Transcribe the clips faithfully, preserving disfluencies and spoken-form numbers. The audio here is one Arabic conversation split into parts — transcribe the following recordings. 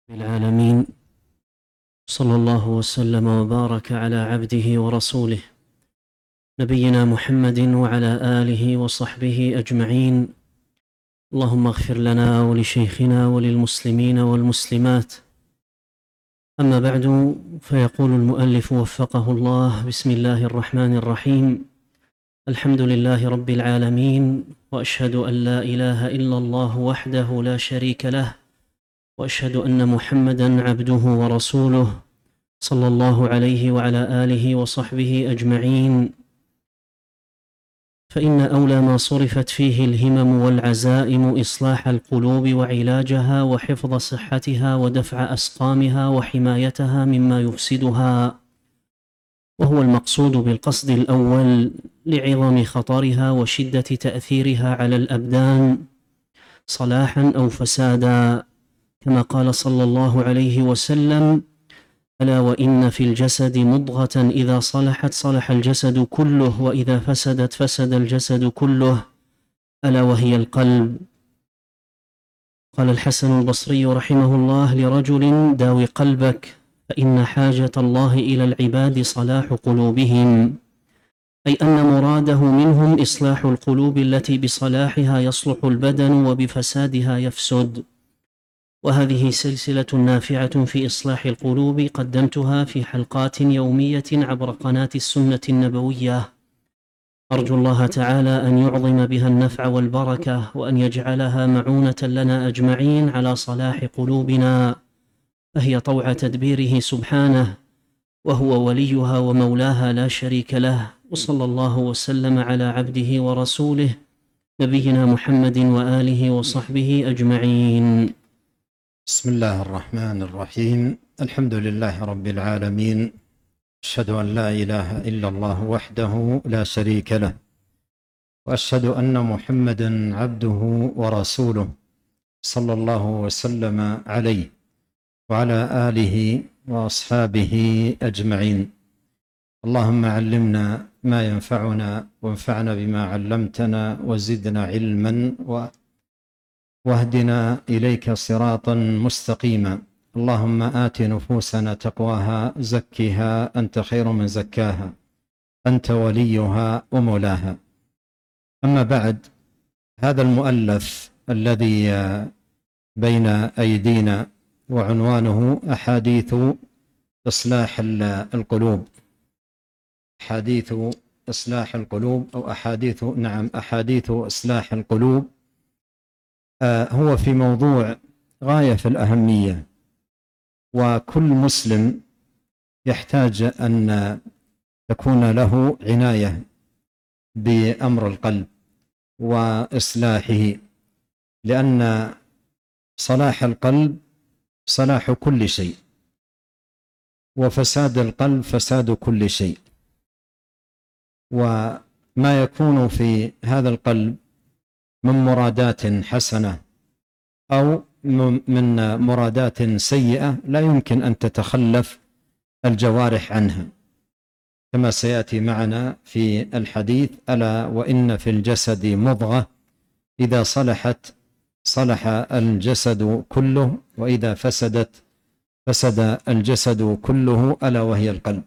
العالمين. صلى الله وسلم وبارك على عبده ورسوله نبينا محمد وعلى آله وصحبه أجمعين. اللهم اغفر لنا ولشيخنا وللمسلمين والمسلمات. أما بعد، فيقول المؤلف وفقه الله: بسم الله الرحمن الرحيم. الحمد لله رب العالمين، وأشهد أن لا إله إلا الله وحده لا شريك له، وأشهد أن محمدًا عبده ورسوله صلى الله عليه وعلى آله وصحبه أجمعين. فإن أولى ما صرفت فيه الهمم والعزائم إصلاح القلوب وعلاجها وحفظ صحتها ودفع أسقامها وحمايتها مما يفسدها، وهو المقصود بالقصد الأول لعظم خطرها وشدة تأثيرها على الأبدان صلاحًا أو فسادًا، كما قال صلى الله عليه وسلم: ألا وإن في الجسد مضغة إذا صلحت صلح الجسد كله، وإذا فسدت فسد الجسد كله، ألا وهي القلب. قال الحسن البصري رحمه الله لرجل: داوي قلبك، فإن حاجة الله إلى العباد صلاح قلوبهم، أي أن مراده منهم إصلاح القلوب التي بصلاحها يصلح البدن وبفسادها يفسد. وهذه سلسلة نافعة في إصلاح القلوب قدمتها في حلقات يومية عبر قناة السنة النبوية، أرجو الله تعالى أن يعظم بها النفع والبركة، وأن يجعلها معونة لنا أجمعين على صلاح قلوبنا، فهي طوع تدبيره سبحانه، وهو وليها ومولاها لا شريك له. وصلى الله وسلم على عبده ورسوله نبينا محمد وآله وصحبه أجمعين. بسم الله الرحمن الرحيم. الحمد لله رب العالمين، أشهد أن لا إله إلا الله وحده لا شريك له، وأشهد أن محمدًا عبده ورسوله صلى الله وسلم عليه وعلى آله وأصحابه أجمعين. اللهم علمنا ما ينفعنا، وانفعنا بما علمتنا، وزدنا علما و واهدنا إليك صراطا مستقيما. اللهم آت نفوسنا تقواها، زكها أنت خير من زكاها، أنت وليها ومولاها. أما بعد، هذا المؤلف الذي بين أيدينا وعنوانه أحاديث إصلاح القلوب، أحاديث إصلاح القلوب أو أحاديث نعم أحاديث إصلاح القلوب. هو في موضوع غاية في الأهمية، وكل مسلم يحتاج أن تكون له عناية بأمر القلب وإصلاحه، لأن صلاح القلب صلاح كل شيء، وفساد القلب فساد كل شيء. وما يكون في هذا القلب من مرادات حسنة أو من مرادات سيئة لا يمكن أن تتخلف الجوارح عنها، كما سيأتي معنا في الحديث: ألا وإن في الجسد مضغة إذا صلحت صلح الجسد كله، وإذا فسدت فسد الجسد كله، ألا وهي القلب.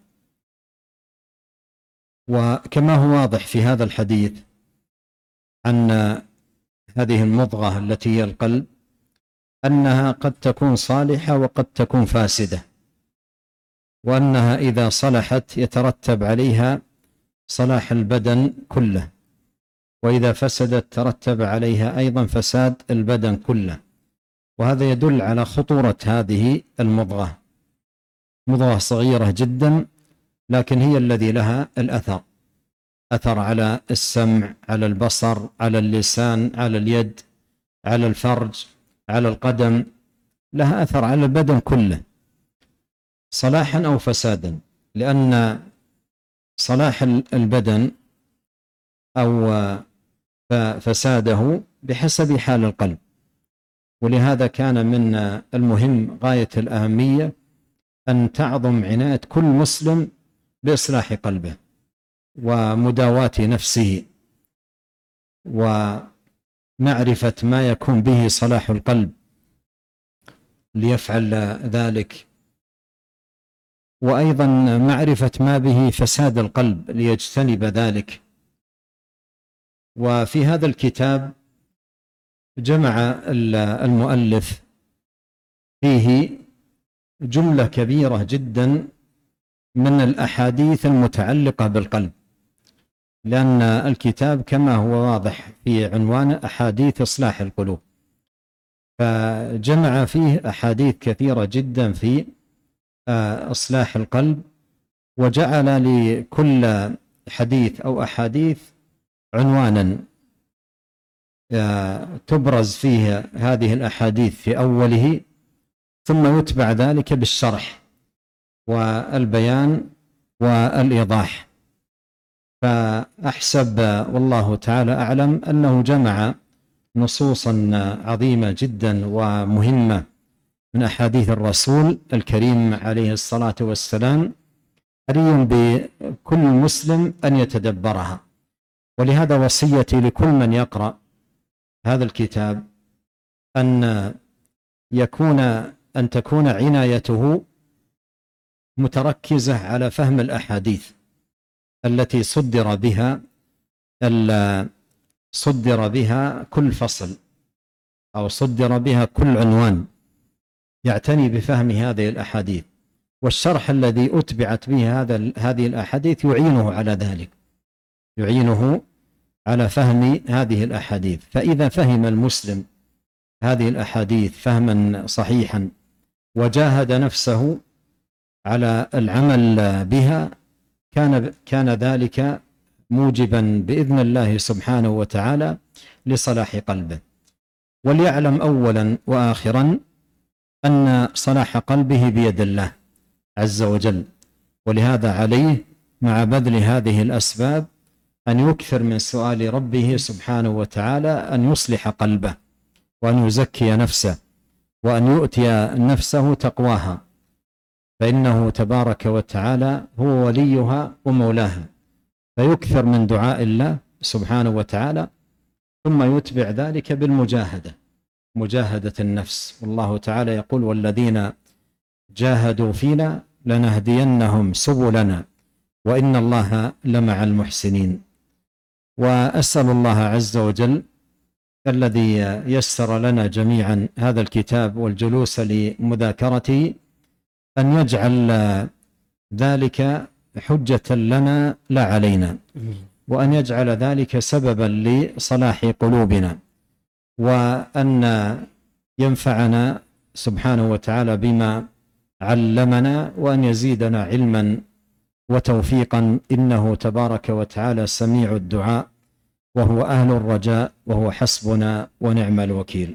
وكما هو واضح في هذا الحديث عن هذه المضغة التي هي القلب، أنها قد تكون صالحة وقد تكون فاسدة، وأنها إذا صلحت يترتب عليها صلاح البدن كله، وإذا فسدت ترتب عليها أيضا فساد البدن كله. وهذا يدل على خطورة هذه المضغة، مضغة صغيرة جدا، لكن هي الذي لها الأثر، أثر على السمع، على البصر، على اللسان، على اليد، على الفرج، على القدم، لها أثر على البدن كله، صلاحا أو فسادا، لأن صلاح البدن أو فساده بحسب حال القلب. ولهذا كان من المهم غاية الأهمية أن تعظم عناية كل مسلم بإصلاح قلبه ومداواة نفسه، ومعرفة ما يكون به صلاح القلب ليفعل ذلك، وأيضا معرفة ما به فساد القلب ليجتنب ذلك. وفي هذا الكتاب جمع المؤلف فيه جملة كبيرة جدا من الأحاديث المتعلقة بالقلب، لأن الكتاب كما هو واضح في عنوان أحاديث إصلاح القلوب، فجمع فيه أحاديث كثيرة جدا في إصلاح القلب، وجعل لكل حديث أو أحاديث عنوانا تبرز فيه هذه الأحاديث في أوله، ثم يتبع ذلك بالشرح والبيان والإيضاح. فأحسب والله تعالى أعلم أنه جمع نصوصا عظيمة جدا ومهمة من أحاديث الرسول الكريم عليه الصلاة والسلام، حري بكل مسلم أن يتدبرها. ولهذا وصيتي لكل من يقرأ هذا الكتاب أن يكون أن تكون عنايته متركزة على فهم الأحاديث التي صدر بها صدر بها كل فصل أو صدر بها كل عنوان، يعتني بفهم هذه الأحاديث، والشرح الذي أتبعت به هذا هذه الأحاديث يعينه على ذلك، يعينه على فهم هذه الأحاديث. فإذا فهم المسلم هذه الأحاديث فهما صحيحا وجاهد نفسه على العمل بها، كان كان ذلك موجبا بإذن الله سبحانه وتعالى لصلاح قلبه. وليعلم أولا وآخرا أن صلاح قلبه بيد الله عز وجل، ولهذا عليه مع بذل هذه الأسباب أن يكثر من سؤال ربه سبحانه وتعالى أن يصلح قلبه، وأن يزكي نفسه، وأن يؤتي نفسه تقواها، فإنه تبارك وتعالى هو وليها ومولاها. فيكثر من دعاء الله سبحانه وتعالى، ثم يتبع ذلك بالمجاهدة، مجاهدة النفس. والله تعالى يقول: والذين جاهدوا فينا لنهدينهم سبلنا وإن الله لمع المحسنين. وأسأل الله عز وجل الذي يسر لنا جميعا هذا الكتاب والجلوس لمذاكرته أن يجعل ذلك حجة لنا لا علينا، وأن يجعل ذلك سببا لصلاح قلوبنا، وأن ينفعنا سبحانه وتعالى بما علمنا، وأن يزيدنا علما وتوفيقا، إنه تبارك وتعالى سميع الدعاء وهو أهل الرجاء وهو حسبنا ونعم الوكيل.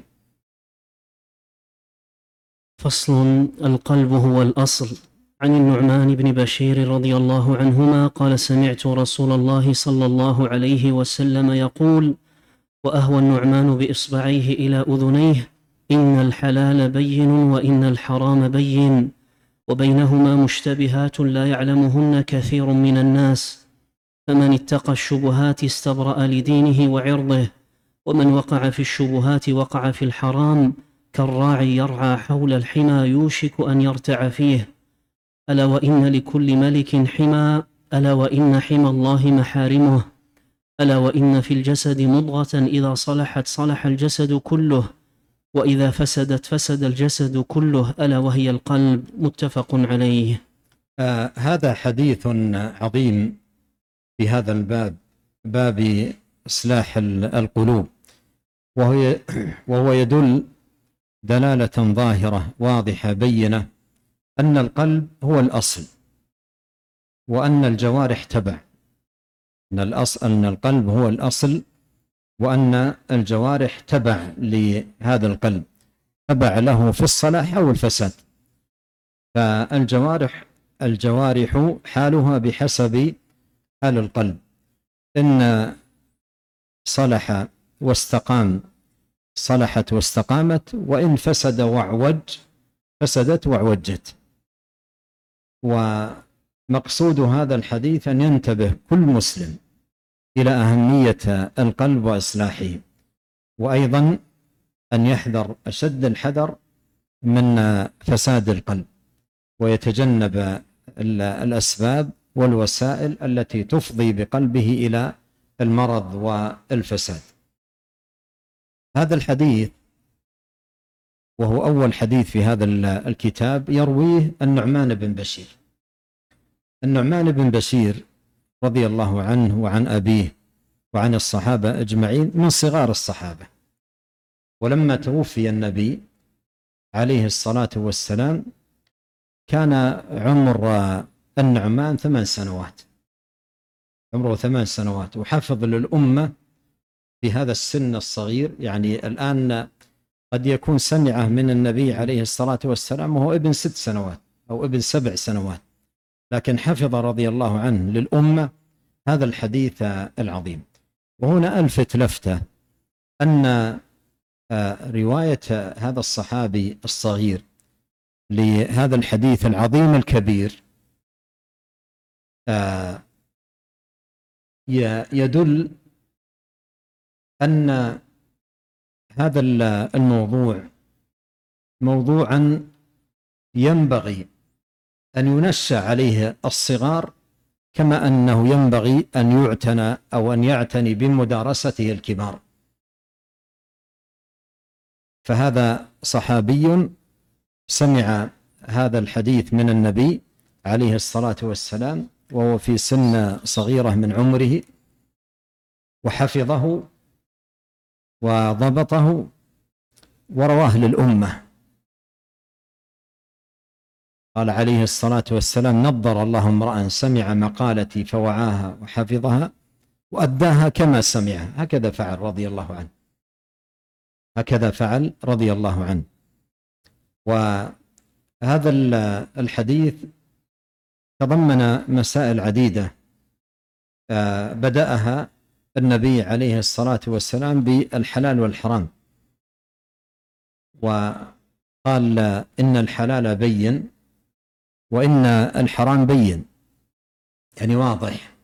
فصل: القلب هو الأصل. عن النعمان بن بشير رضي الله عنهما قال: سمعت رسول الله صلى الله عليه وسلم يقول، وأهوى النعمان بإصبعيه إلى أذنيه: إن الحلال بين وإن الحرام بين، وبينهما مشتبهات لا يعلمهن كثير من الناس، فمن اتقى الشبهات استبرأ لدينه وعرضه، ومن وقع في الشبهات وقع في الحرام، كالراعي يرعى حول الحمى يوشك أن يرتع فيه. ألا وإن لكل ملك حمى، ألا وإن حمى الله محارمه، ألا وإن في الجسد مضغة إذا صلحت صلح الجسد كله، وإذا فسدت فسد الجسد كله، ألا وهي القلب. متفق عليه. آه هذا حديث عظيم في هذا الباب، باب إصلاح القلوب، وهو, وهو يدل دلالة ظاهرة واضحة بينة أن القلب هو الأصل، وأن الجوارح تبع. أن الأصل أن القلب هو الأصل، وأن الجوارح تبع لهذا القلب، تبع له في الصلاح أو الفساد. فالجوارح الجوارح حالها بحسب حال القلب، إن صلح واستقام صلحت واستقامت، وإن فسد واعوج فسدت واعوجت. ومقصود هذا الحديث أن ينتبه كل مسلم إلى أهمية القلب وإصلاحه، وأيضا أن يحذر أشد الحذر من فساد القلب، ويتجنب الأسباب والوسائل التي تفضي بقلبه إلى المرض والفساد. هذا الحديث وهو أول حديث في هذا الكتاب يرويه النعمان بن بشير. النعمان بن بشير رضي الله عنه وعن أبيه وعن الصحابة أجمعين من صغار الصحابة، ولما توفي النبي عليه الصلاة والسلام كان عمر النعمان ثمان سنوات، عمره ثمان سنوات، وحفظ للأمة في هذا السن الصغير. يعني الآن قد يكون سمعه من النبي عليه الصلاة والسلام وهو ابن ست سنوات أو ابن سبع سنوات، لكن حفظ رضي الله عنه للأمة هذا الحديث العظيم. وهنا ألفت لفتة أن رواية هذا الصحابي الصغير لهذا الحديث العظيم الكبير يدل أن هذا الموضوع موضوعا ينبغي أن ينشأ عليه الصغار، كما أنه ينبغي أن يعتنى أو أن يعتني بمدارسته الكبار. فهذا صحابي سمع هذا الحديث من النبي عليه الصلاة والسلام وهو في سن صغيرة من عمره، وحفظه وضبطه ورواه للأمة. قال عليه الصلاة والسلام: نضر الله امرأ سمع مقالتي فوعاها وحفظها وأداها كما سمعها. هكذا فعل رضي الله عنه، هكذا فعل رضي الله عنه. وهذا الحديث تضمن مسائل عديدة بدأها النبي عليه الصلاة والسلام بالحلال والحرام، وقال إن الحلال بين وإن الحرام بين، يعني واضح.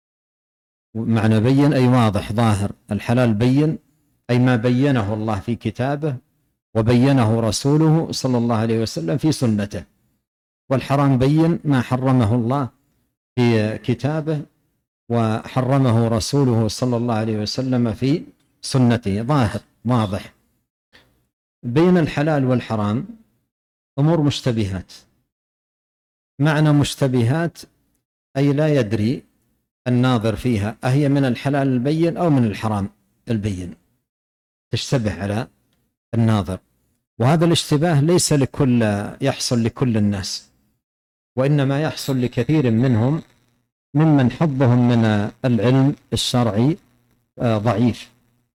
معنى بين أي واضح ظاهر. الحلال بين أي ما بينه الله في كتابه وبينه رسوله صلى الله عليه وسلم في سنته، والحرام بين ما حرمه الله في كتابه وحرمه رسوله صلى الله عليه وسلم في سنته، ظاهر واضح. بين الحلال والحرام أمور مشتبهات. معنى مشتبهات أي لا يدري الناظر فيها أهي من الحلال البين أو من الحرام البين، تشتبه على الناظر. وهذا الاشتباه ليس لكل يحصل لكل الناس، وإنما يحصل لكثير منهم ممن حظهم من العلم الشرعي ضعيف.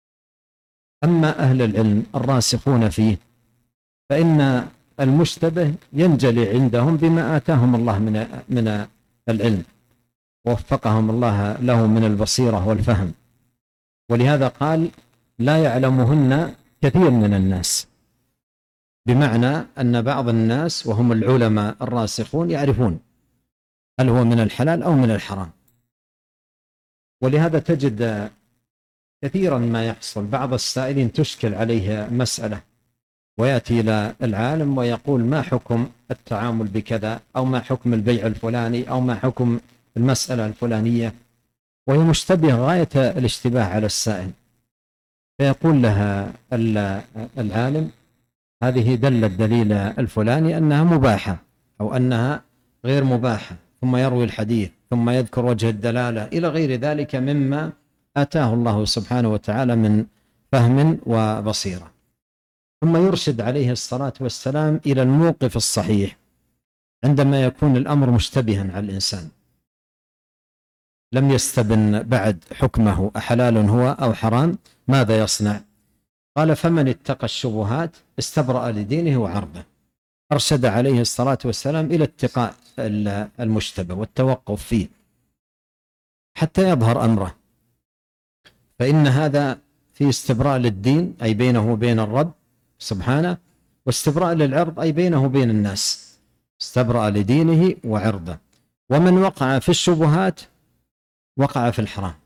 أما أهل العلم الراسخون فيه فإن المشتبه ينجلي عندهم بما آتاهم الله من من العلم، ووفقهم الله له من البصيرة والفهم. ولهذا قال: لا يعلمهن كثير من الناس، بمعنى أن بعض الناس وهم العلماء الراسخون يعرفون هل هو من الحلال أو من الحرام. ولهذا تجد كثيرا ما يحصل بعض السائلين تشكل عليه مسألة ويأتي إلى العالم ويقول: ما حكم التعامل بكذا، أو ما حكم البيع الفلاني، أو ما حكم المسألة الفلانية، وهي مشتبه غاية الاشتباه على السائل. فيقول لها العالم: هذه دل الدليل الفلاني أنها مباحة أو أنها غير مباحة، ثم يروي الحديث ثم يذكر وجه الدلالة إلى غير ذلك مما آتاه الله سبحانه وتعالى من فهم وبصيرة، ثم يرشد عليه الصلاة والسلام إلى الموقف الصحيح عندما يكون الأمر مشتبها على الإنسان، لم يستبن بعد حكمه أحلال هو أو حرام، ماذا يصنع؟ قال: فمن اتقى الشبهات استبرأ لدينه وعرضه. أرشد عليه الصلاة والسلام إلى اتقاء المشتبه والتوقف فيه حتى يظهر أمره، فإن هذا في استبراء للدين أي بينه وبين الرب سبحانه، واستبراء للعرض أي بينه وبين الناس، استبرأ لدينه وعرضه. ومن وقع في الشبهات وقع في الحرام.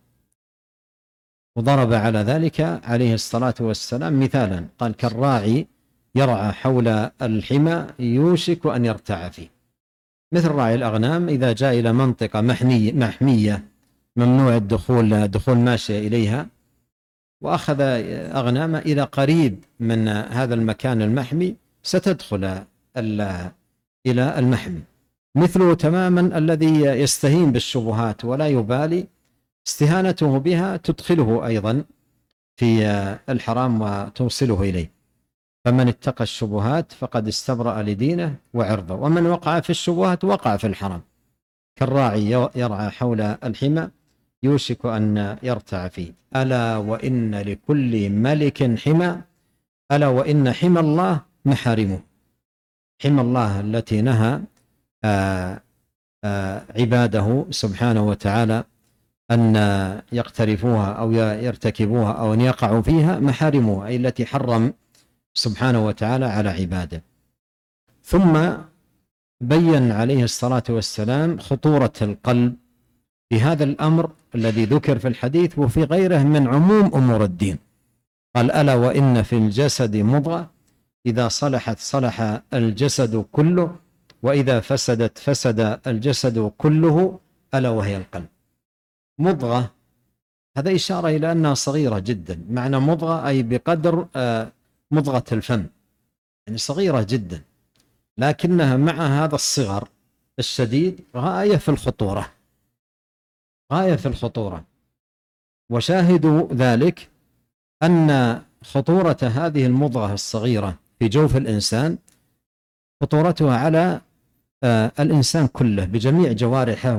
وضرب على ذلك عليه الصلاة والسلام مثالا، قال: كالراعي يرعى حول الحمى يوشك أن يرتع فيه، مثل راعي الأغنام إذا جاء إلى منطقة محمية ممنوع الدخول دخول ماشية إليها، وأخذ أغنام إلى قريب من هذا المكان المحمي، ستدخل إلى المحمي. مثله تماما الذي يستهين بالشبهات ولا يبالي، استهانته بها تدخله أيضا في الحرام وتوصله إليه. فمن اتقى الشبهات فقد استبرأ لدينه وعرضه، ومن وقع في الشبهات وقع في الحرام، كالراعي يرعى حول الحمى يوشك أن يرتع فيه. ألا وإن لكل ملك حمى، ألا وإن حمى الله محارمه. حمى الله التي نهى آآ آآ عباده سبحانه وتعالى أن يقترفوها أو يرتكبوها أو أن يقعوا فيها، محارمه أي التي حرم سبحانه وتعالى على عباده. ثم بين عليه الصلاة والسلام خطورة القلب في هذا الأمر الذي ذكر في الحديث وفي غيره من عموم أمور الدين. قال: ألا وإن في الجسد مضغة إذا صلحت صلح الجسد كله، وإذا فسدت فسد الجسد كله، ألا وهي القلب. مضغة هذا إشارة إلى أنها صغيرة جدا، معنى مضغة أي بقدر مضغة الفم، يعني صغيرة جدا، لكنها مع هذا الصغر الشديد غاية في الخطورة، غاية في الخطورة. وشاهد ذلك أن خطورة هذه المضغة الصغيرة في جوف الإنسان خطورتها على آه الإنسان كله بجميع جوارحه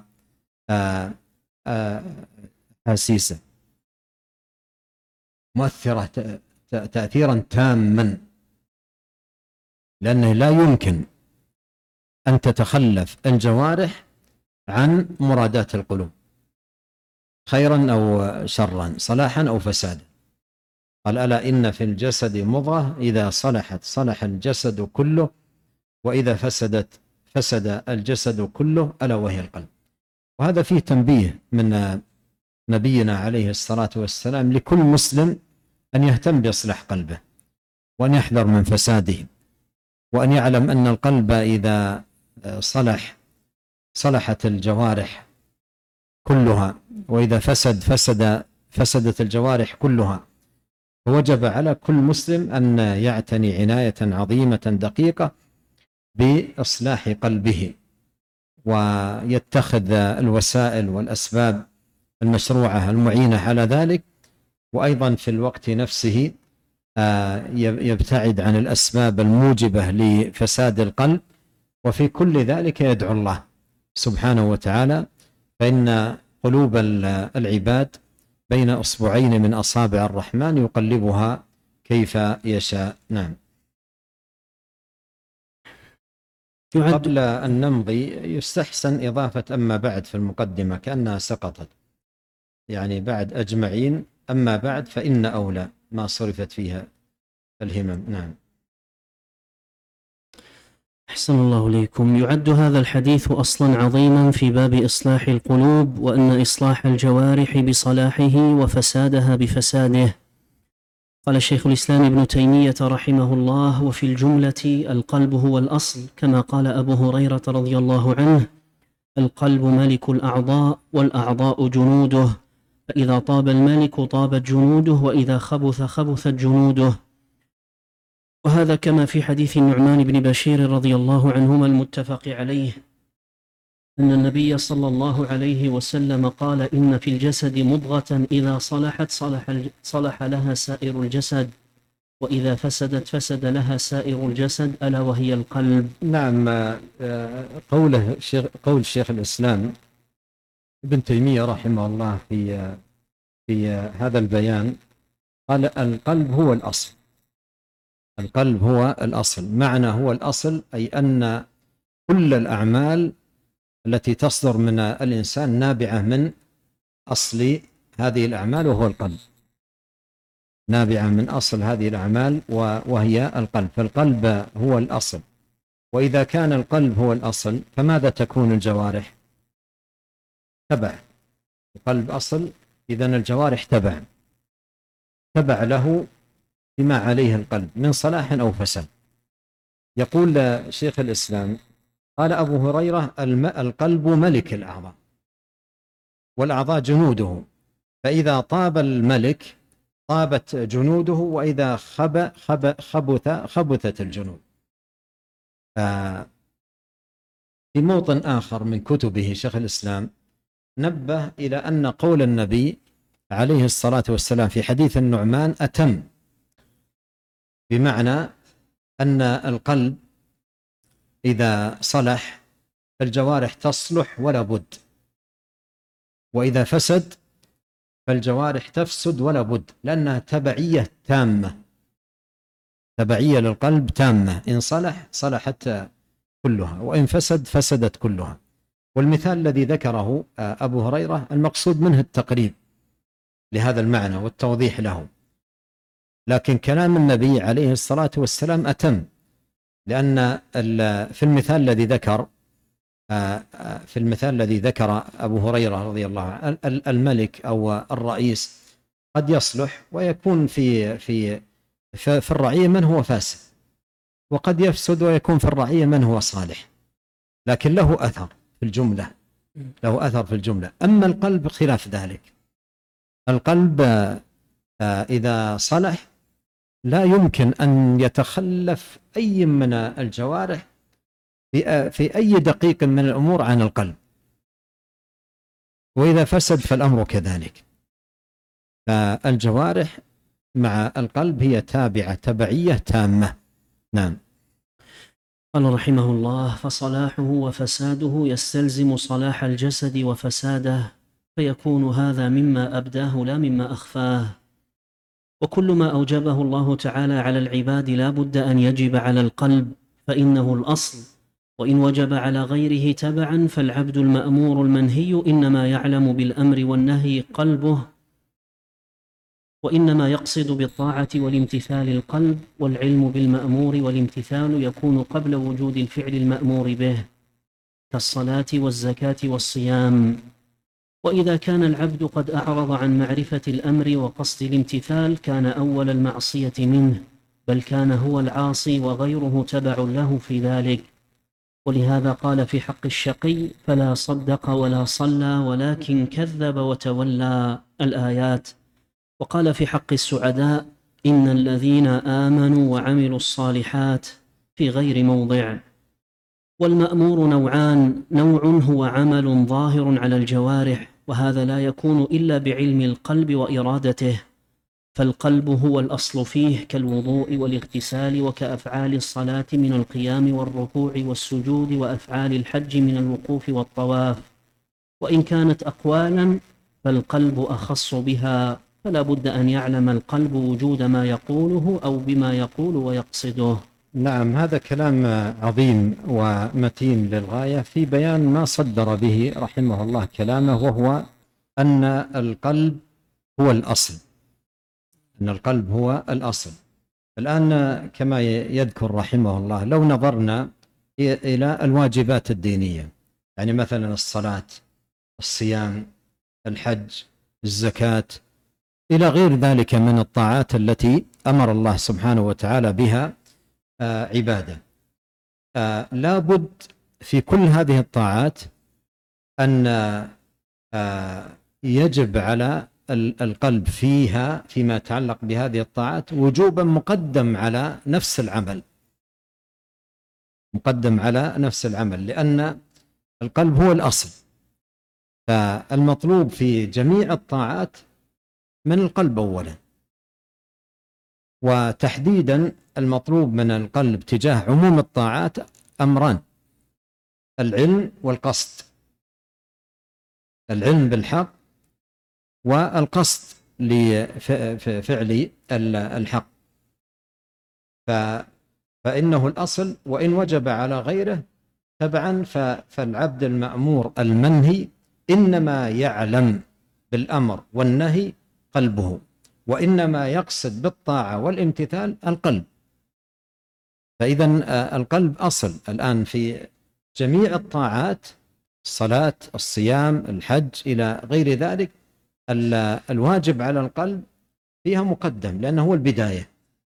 وحاسيسه، مؤثرة تأثيرا تاما، لأنه لا يمكن أن تتخلف الجوارح عن مرادات القلوب، خيرا أو شرا، صلاحا أو فسادا. قال: ألا إن في الجسد مضغة إذا صلحت صلح الجسد كله، وإذا فسدت فسد الجسد كله، ألا وهي القلب. وهذا فيه تنبيه من نبينا عليه الصلاة والسلام لكل مسلم أن يهتم بإصلاح قلبه، وأن يحذر من فساده، وأن يعلم أن القلب إذا صلح صلحت الجوارح كلها، وإذا فسد فسد فسدت الجوارح كلها. فوجب على كل مسلم أن يعتني عناية عظيمة دقيقة بإصلاح قلبه، ويتخذ الوسائل والأسباب المشروعة المعينة على ذلك، وأيضا في الوقت نفسه يبتعد عن الأسباب الموجبة لفساد القلب، وفي كل ذلك يدعو الله سبحانه وتعالى، فإن قلوب العباد بين أصبعين من أصابع الرحمن يقلبها كيف يشاء. نعم. قبل أن نمضي يستحسن إضافة أما بعد في المقدمة كأنها سقطت، يعني بعد أجمعين أما بعد فإن أولى ما صرفت فيها الهمم. نعم. أحسن الله إليكم. يعد هذا الحديث أصلا عظيما في باب إصلاح القلوب، وأن إصلاح الجوارح بصلاحه وفسادها بفساده. قال شيخ الإسلام ابن تيمية رحمه الله: وفي الجملة القلب هو الأصل، كما قال أبو هريرة رضي الله عنه: القلب ملك الأعضاء، والأعضاء جنوده، فإذا طاب الملك طابت جنوده، وإذا خبث خبثت جنوده. وهذا كما في حديث النعمان بن بشير رضي الله عنهما المتفق عليه أن النبي صلى الله عليه وسلم قال: إن في الجسد مضغة إذا صلحت صلح, صلح لها سائر الجسد، وإذا فسدت فسد لها سائر الجسد، ألا وهي القلب. نعم. قوله شيخ قول شيخ الإسلام ابن تيمية رحمه الله في في هذا البيان، قال: القلب هو الأصل. القلب هو الأصل، معنى هو الأصل أي أن كل الأعمال التي تصدر من الإنسان نابعة من أصل هذه الأعمال وهو القلب، نابعة من أصل هذه الأعمال وهي القلب. فالقلب هو الأصل، وإذا كان القلب هو الأصل فماذا تكون الجوارح؟ تبع. القلب أصل، إذن الجوارح تبع تبع له بما عليه القلب من صلاح أو فساد. يقول شيخ الإسلام قال أبو هريرة: القلب ملك الأعضاء، والأعضاء جنوده، فإذا طاب الملك طابت جنوده، وإذا خب خب خبث خبثت الجنود. في موطن آخر من كتبه شيخ الإسلام نبه إلى أن قول النبي عليه الصلاة والسلام في حديث النعمان أتم، بمعنى أن القلب إذا صلح فالجوارح تصلح ولا بد، وإذا فسد فالجوارح تفسد ولا بد، لأنها تبعية تامة، تبعية للقلب تامة، إن صلح صلحت كلها، وإن فسد فسدت كلها. والمثال الذي ذكره أبو هريرة المقصود منه التقريب لهذا المعنى والتوضيح له، لكن كلام النبي عليه الصلاة والسلام أتم، لأن في المثال الذي ذكر في المثال الذي ذكر أبو هريرة رضي الله عنه الملك أو الرئيس قد يصلح ويكون في في في الرعية من هو فاسد، وقد يفسد ويكون في الرعية من هو صالح، لكن له أثر في الجملة، له أثر في الجملة. أما القلب خلاف ذلك، القلب إذا صلح لا يمكن أن يتخلف أي من الجوارح في أي دقيق من الأمور عن القلب، وإذا فسد فالأمر كذلك. فالجوارح مع القلب هي تابعة تبعية تامة. نعم. قال رحمه الله: فصلاحه وفساده يستلزم صلاح الجسد وفساده، فيكون هذا مما أبداه لا مما أخفاه. وكل ما أوجبه الله تعالى على العباد لا بد أن يجب على القلب، فإنه الأصل، وإن وجب على غيره تبعا فالعبد المأمور المنهي إنما يعلم بالأمر والنهي قلبه، وإنما يقصد بالطاعة والامتثال القلب، والعلم بالمأمور والامتثال يكون قبل وجود الفعل المأمور به، كالصلاة والزكاة والصيام. وإذا كان العبد قد أعرض عن معرفة الأمر وقصد الامتثال كان أول المعصية منه، بل كان هو العاصي وغيره تبع له في ذلك. ولهذا قال في حق الشقي: فلا صدق ولا صلى ولكن كذب وتولى، الآيات. وقال في حق السعداء: إن الذين آمنوا وعملوا الصالحات، في غير موضع. والمأمور نوعان: نوع هو عمل ظاهر على الجوارح، وهذا لا يكون إلا بعلم القلب وإرادته، فالقلب هو الأصل فيه، كالوضوء والاغتسال، وكأفعال الصلاة من القيام والركوع والسجود، وأفعال الحج من الوقوف والطواف. وإن كانت أقوالا فالقلب أخص بها، فلا بد أن يعلم القلب وجود ما يقوله أو بما يقول ويقصده. نعم، هذا كلام عظيم ومتين للغاية في بيان ما صدر به رحمه الله كلامه، وهو أن القلب هو الأصل، أن القلب هو الأصل. الآن كما يذكر رحمه الله لو نظرنا إلى الواجبات الدينية، يعني مثلا الصلاة، الصيام، الحج، الزكاة، إلى غير ذلك من الطاعات التي أمر الله سبحانه وتعالى بها آه عبادة، آه لا بد في كل هذه الطاعات أن آه يجب على القلب فيها فيما يتعلق بهذه الطاعات وجوبا مقدم على نفس العمل، مقدم على نفس العمل، لأن القلب هو الأصل. فالمطلوب في جميع الطاعات من القلب أولا، وتحديدا المطلوب من القلب تجاه عموم الطاعات أمران: العلم والقصد، العلم بالحق والقصد لفعل الحق. فإنه الأصل، وإن وجب على غيره تبعا فالعبد المأمور المنهي إنما يعلم بالأمر والنهي قلبه، وإنما يقصد بالطاعة والامتثال القلب. فإذا القلب أصل الآن في جميع الطاعات، الصلاة، الصيام، الحج إلى غير ذلك، الواجب على القلب فيها مقدم لأنه هو البداية،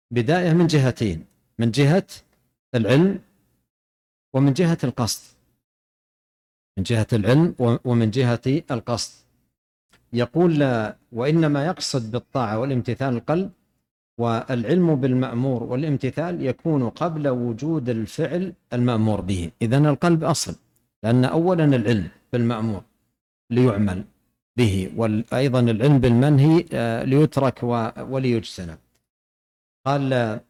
بداية من جهتين، من جهة العلم ومن جهة القصد، من جهة العلم ومن جهة القصد. يقول لا وإنما يقصد بالطاعة والامتثال القلب، والعلم بالمأمور والامتثال يكون قبل وجود الفعل المأمور به. إذن القلب أصل، لأن أولا العلم بالمأمور ليعمل به، وأيضا العلم بالمنهي ليترك وليجتنب. قال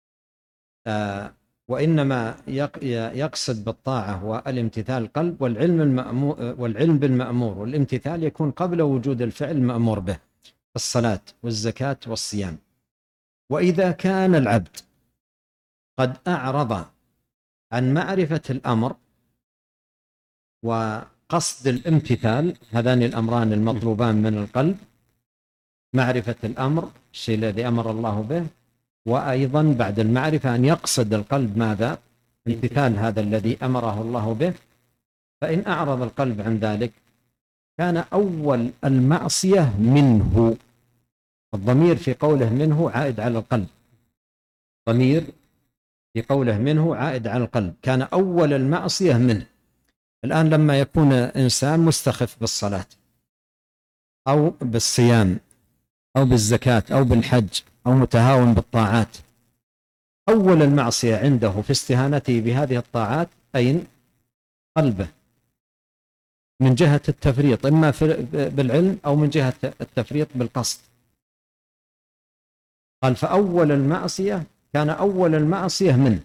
وإنما يقصد بالطاعة والامتثال القلب، والعلم المأمور والعلم بالمأمور والامتثال يكون قبل وجود الفعل المأمور به، الصلاة والزكاة والصيام. وإذا كان العبد قد أعرض عن معرفة الأمر وقصد الامتثال، هذان الأمران المطلوبان من القلب، معرفة الأمر الشيء الذي أمر الله به، وأيضا بعد المعرفة أن يقصد القلب ماذا؟ امتثال هذا الذي أمره الله به. فإن أعرض القلب عن ذلك كان أول المعصية منه. الضمير في قوله منه عائد على القلب، ضمير في قوله منه عائد على القلب، كان أول المعصية منه. الآن لما يكون إنسان مستخف بالصلاة أو بالصيام أو بالزكاة أو بالحج أو متهاون بالطاعات، أول المعصية عنده في استهانته بهذه الطاعات أين؟ قلبه، من جهة التفريط إما بالعلم أو من جهة التفريط بالقصد. قال فأول المعصية كان أول المعصية منه،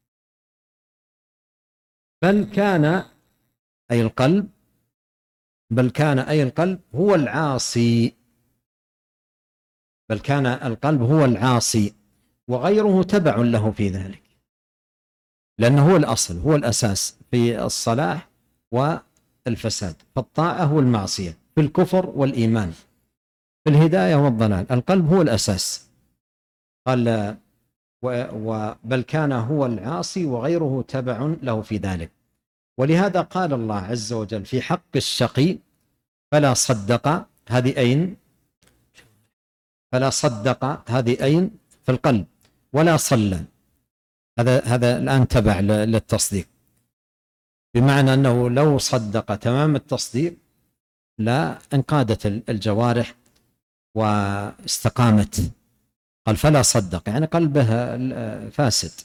بل كان أي القلب بل كان أي القلب هو العاصي بل كان القلب هو العاصي وغيره تبع له في ذلك، لأنه هو الأصل، هو الأساس في الصلاح والفساد، فالطاعة والمعصية، في الكفر والإيمان، في الهداية والضلال، القلب هو الأساس. قال بل كان هو العاصي وغيره تبع له في ذلك. ولهذا قال الله عز وجل في حق الشقي فلا صدق، هذه أين؟ فلا صدق هذه أين؟ في القلب. ولا صلى، هذا هذا الآن تبع للتصديق، بمعنى أنه لو صدق تمام التصديق لا انقادت الجوارح واستقامت. قال فلا صدق يعني قلبه فاسد،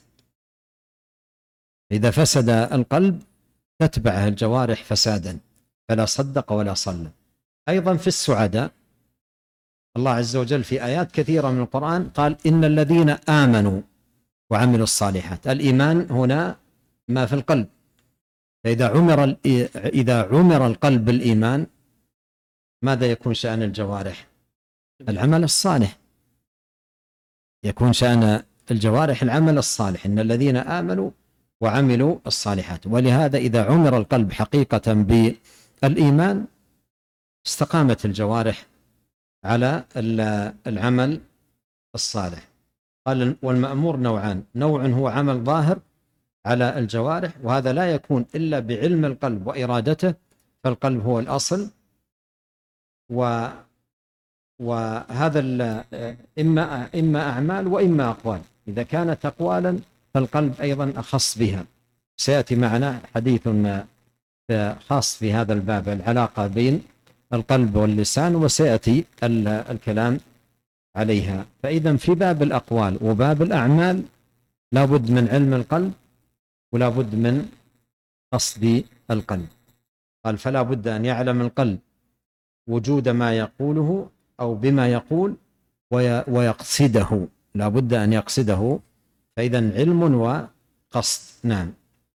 إذا فسد القلب تتبعه الجوارح فسادا، فلا صدق ولا صلى. أيضا في السعداء الله عز وجل في آيات كثيرة من القرآن قال إن الذين آمنوا وعملوا الصالحات. الإيمان هنا ما في القلب، فإذا عمر إذا عمر القلب بالإيمان ماذا يكون شأن الجوارح؟ العمل الصالح، يكون شأن الجوارح العمل الصالح، إن الذين آمنوا وعملوا الصالحات. ولهذا إذا عمر القلب حقيقة بالإيمان استقامت الجوارح على العمل الصالح. قال والمأمور نوعان، نوع هو عمل ظاهر على الجوارح، وهذا لا يكون إلا بعلم القلب وإرادته، فالقلب هو الأصل، و وهذا إما إما أعمال وإما أقوال. إذا كانت أقوالا فالقلب أيضا أخص بها، سيأتي معنا حديث خاص في هذا الباب، العلاقة بين القلب واللسان، وسيأتي الكلام عليها. فإذا في باب الأقوال وباب الأعمال لا بد من علم القلب ولا بد من قصد القلب. قال فلا بد أن يعلم القلب وجود ما يقوله أو بما يقول ويقصده، لا بد أن يقصده، فإذا علم وقصد. نعم.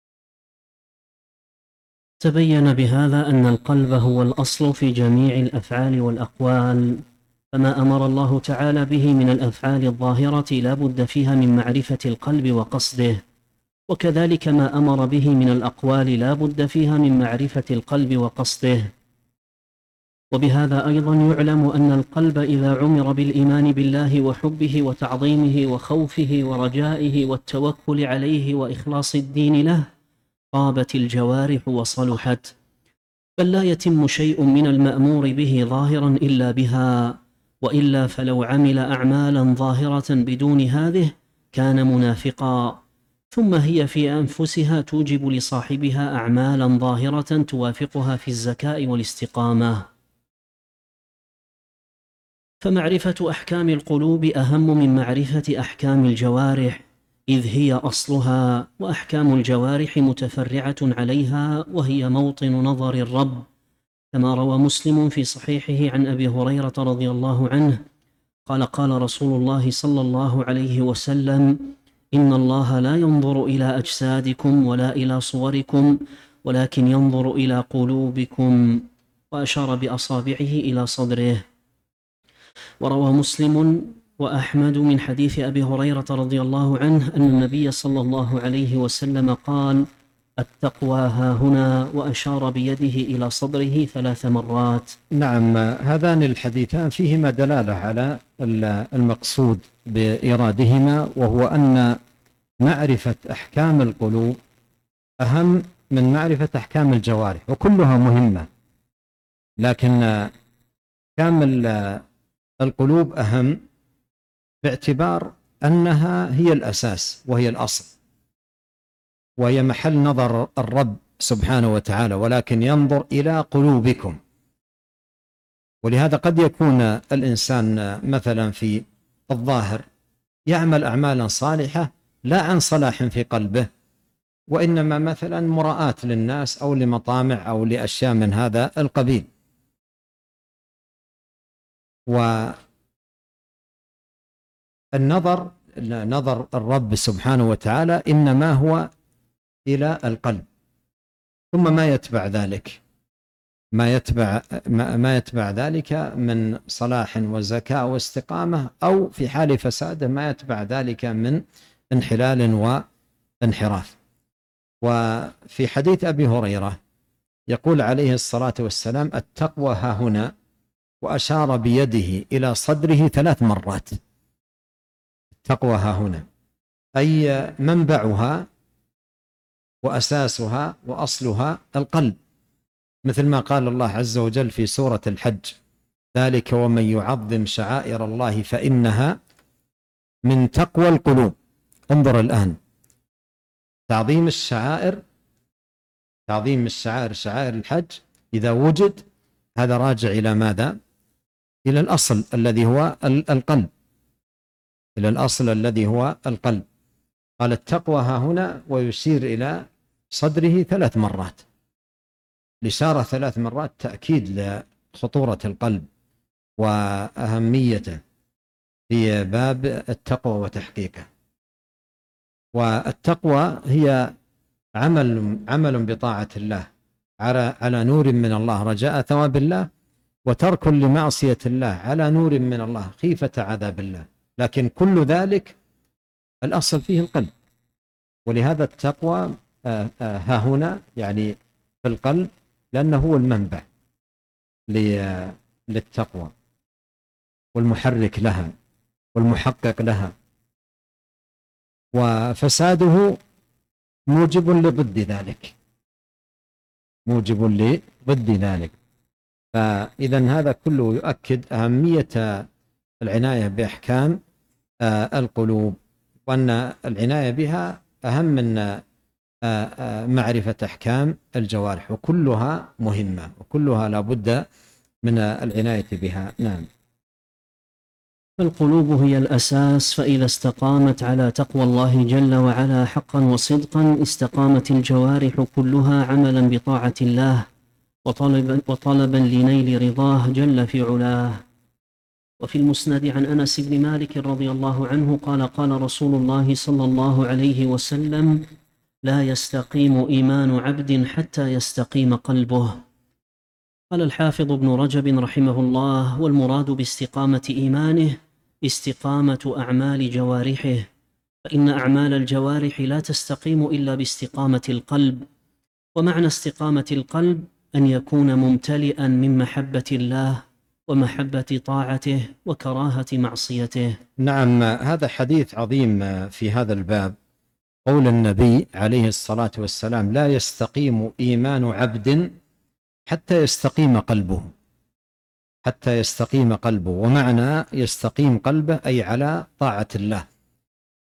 تبين بهذا أن القلب هو الأصل في جميع الأفعال والأقوال، فما أمر الله تعالى به من الأفعال الظاهرة لا بد فيها من معرفة القلب وقصده، وكذلك ما أمر به من الأقوال لا بد فيها من معرفة القلب وقصده. وبهذا أيضا يعلم أن القلب إذا عمر بالإيمان بالله وحبه وتعظيمه وخوفه ورجائه والتوكل عليه وإخلاص الدين له طابت الجوارح وصلحت، بل لا يتم شيء من المأمور به ظاهرا إلا بها، وإلا فلو عمل أعمالا ظاهرة بدون هذه كان منافقا، ثم هي في أنفسها توجب لصاحبها أعمالا ظاهرة توافقها في الزكاء والاستقامة. فمعرفة أحكام القلوب أهم من معرفة أحكام الجوارح، إذ هي أصلها، وأحكام الجوارح متفرعة عليها، وهي موطن نظر الرب، كما روى مسلم في صحيحه عن أبي هريرة رضي الله عنه قال قال رسول الله صلى الله عليه وسلم: إن الله لا ينظر إلى أجسادكم ولا إلى صوركم، ولكن ينظر إلى قلوبكم، وأشار بأصابعه إلى صدره. وروى مسلم وأحمد من حديث أبي هريرة رضي الله عنه أن النبي صلى الله عليه وسلم قال: التقوى ها هنا، وأشار بيده إلى صدره ثلاث مرات. نعم، هذان الحديثان فيهما دلالة على المقصود بإيرادهما، وهو أن معرفة أحكام القلوب أهم من معرفة أحكام الجوارح، وكلها مهمة، لكن أحكام القلوب أهم باعتبار أنها هي الأساس وهي الأصل، وهي محل نظر الرب سبحانه وتعالى، ولكن ينظر إلى قلوبكم. ولهذا قد يكون الإنسان مثلا في الظاهر يعمل أعمالا صالحة لا عن صلاح في قلبه، وإنما مثلا مراءة للناس أو لمطامع أو لأشياء من هذا القبيل. والنظر نظر الرب سبحانه وتعالى إنما هو إلى القلب، ثم ما يتبع ذلك ما يتبع ما يتبع ذلك من صلاح وزكاة واستقامة، أو في حال فساده ما يتبع ذلك من انحلال وانحراف. وفي حديث أبي هريرة يقول عليه الصلاة والسلام: التقوى ها هنا، وأشار بيده إلى صدره ثلاث مرات. التقوى ها هنا أي منبعها وأساسها وأصلها القلب، مثل ما قال الله عز وجل في سورة الحج: ذلك ومن يعظم شعائر الله فإنها من تقوى القلوب. انظر الآن، تعظيم الشعائر تعظيم الشعائر شعائر الحج إذا وجد، هذا راجع إلى ماذا؟ إلى الأصل الذي هو القلب، إلى الأصل الذي هو القلب. قال التقوى ها هنا، ويشير إلى صدره ثلاث مرات. الإشارة ثلاث مرات تأكيد لخطورة القلب وأهميته في باب التقوى وتحقيقه. والتقوى هي عمل عمل بطاعة الله على على نور من الله رجاء ثواب الله، وترك لمعصية الله على نور من الله خيفة عذاب الله. لكن كل ذلك الأصل فيه القلب، ولهذا التقوى ها هنا يعني في القلب، لأنه هو المنبع للتقوى والمحرك لها والمحقق لها، وفساده موجب لضد ذلك موجب لضد ذلك. فإذا هذا كله يؤكد أهمية العناية بأحكام القلوب، وأن العناية بها أهم من معرفة أحكام الجوارح، وكلها مهمة وكلها لا بد من العناية بها. نعم. فالقلوب هي الأساس، فإذا استقامت على تقوى الله جل وعلا حقا وصدقا استقامت الجوارح كلها عملا بطاعة الله وطلبا, وطلبا لنيل رضاه جل في علاه. وفي المسند عن أنس بن مالك رضي الله عنه قال قال رسول الله صلى الله عليه وسلم: لا يستقيم إيمان عبد حتى يستقيم قلبه. قال الحافظ ابن رجب رحمه الله: والمراد باستقامة إيمانه استقامة أعمال جوارحه، فإن أعمال الجوارح لا تستقيم إلا باستقامة القلب. ومعنى استقامة القلب أن يكون ممتلئا من محبة الله ومحبة طاعته وكراهة معصيته. نعم، هذا حديث عظيم في هذا الباب، قول النبي عليه الصلاة والسلام: لا يستقيم إيمان عبد حتى يستقيم قلبه حتى يستقيم قلبه. ومعنى يستقيم قلبه أي على طاعة الله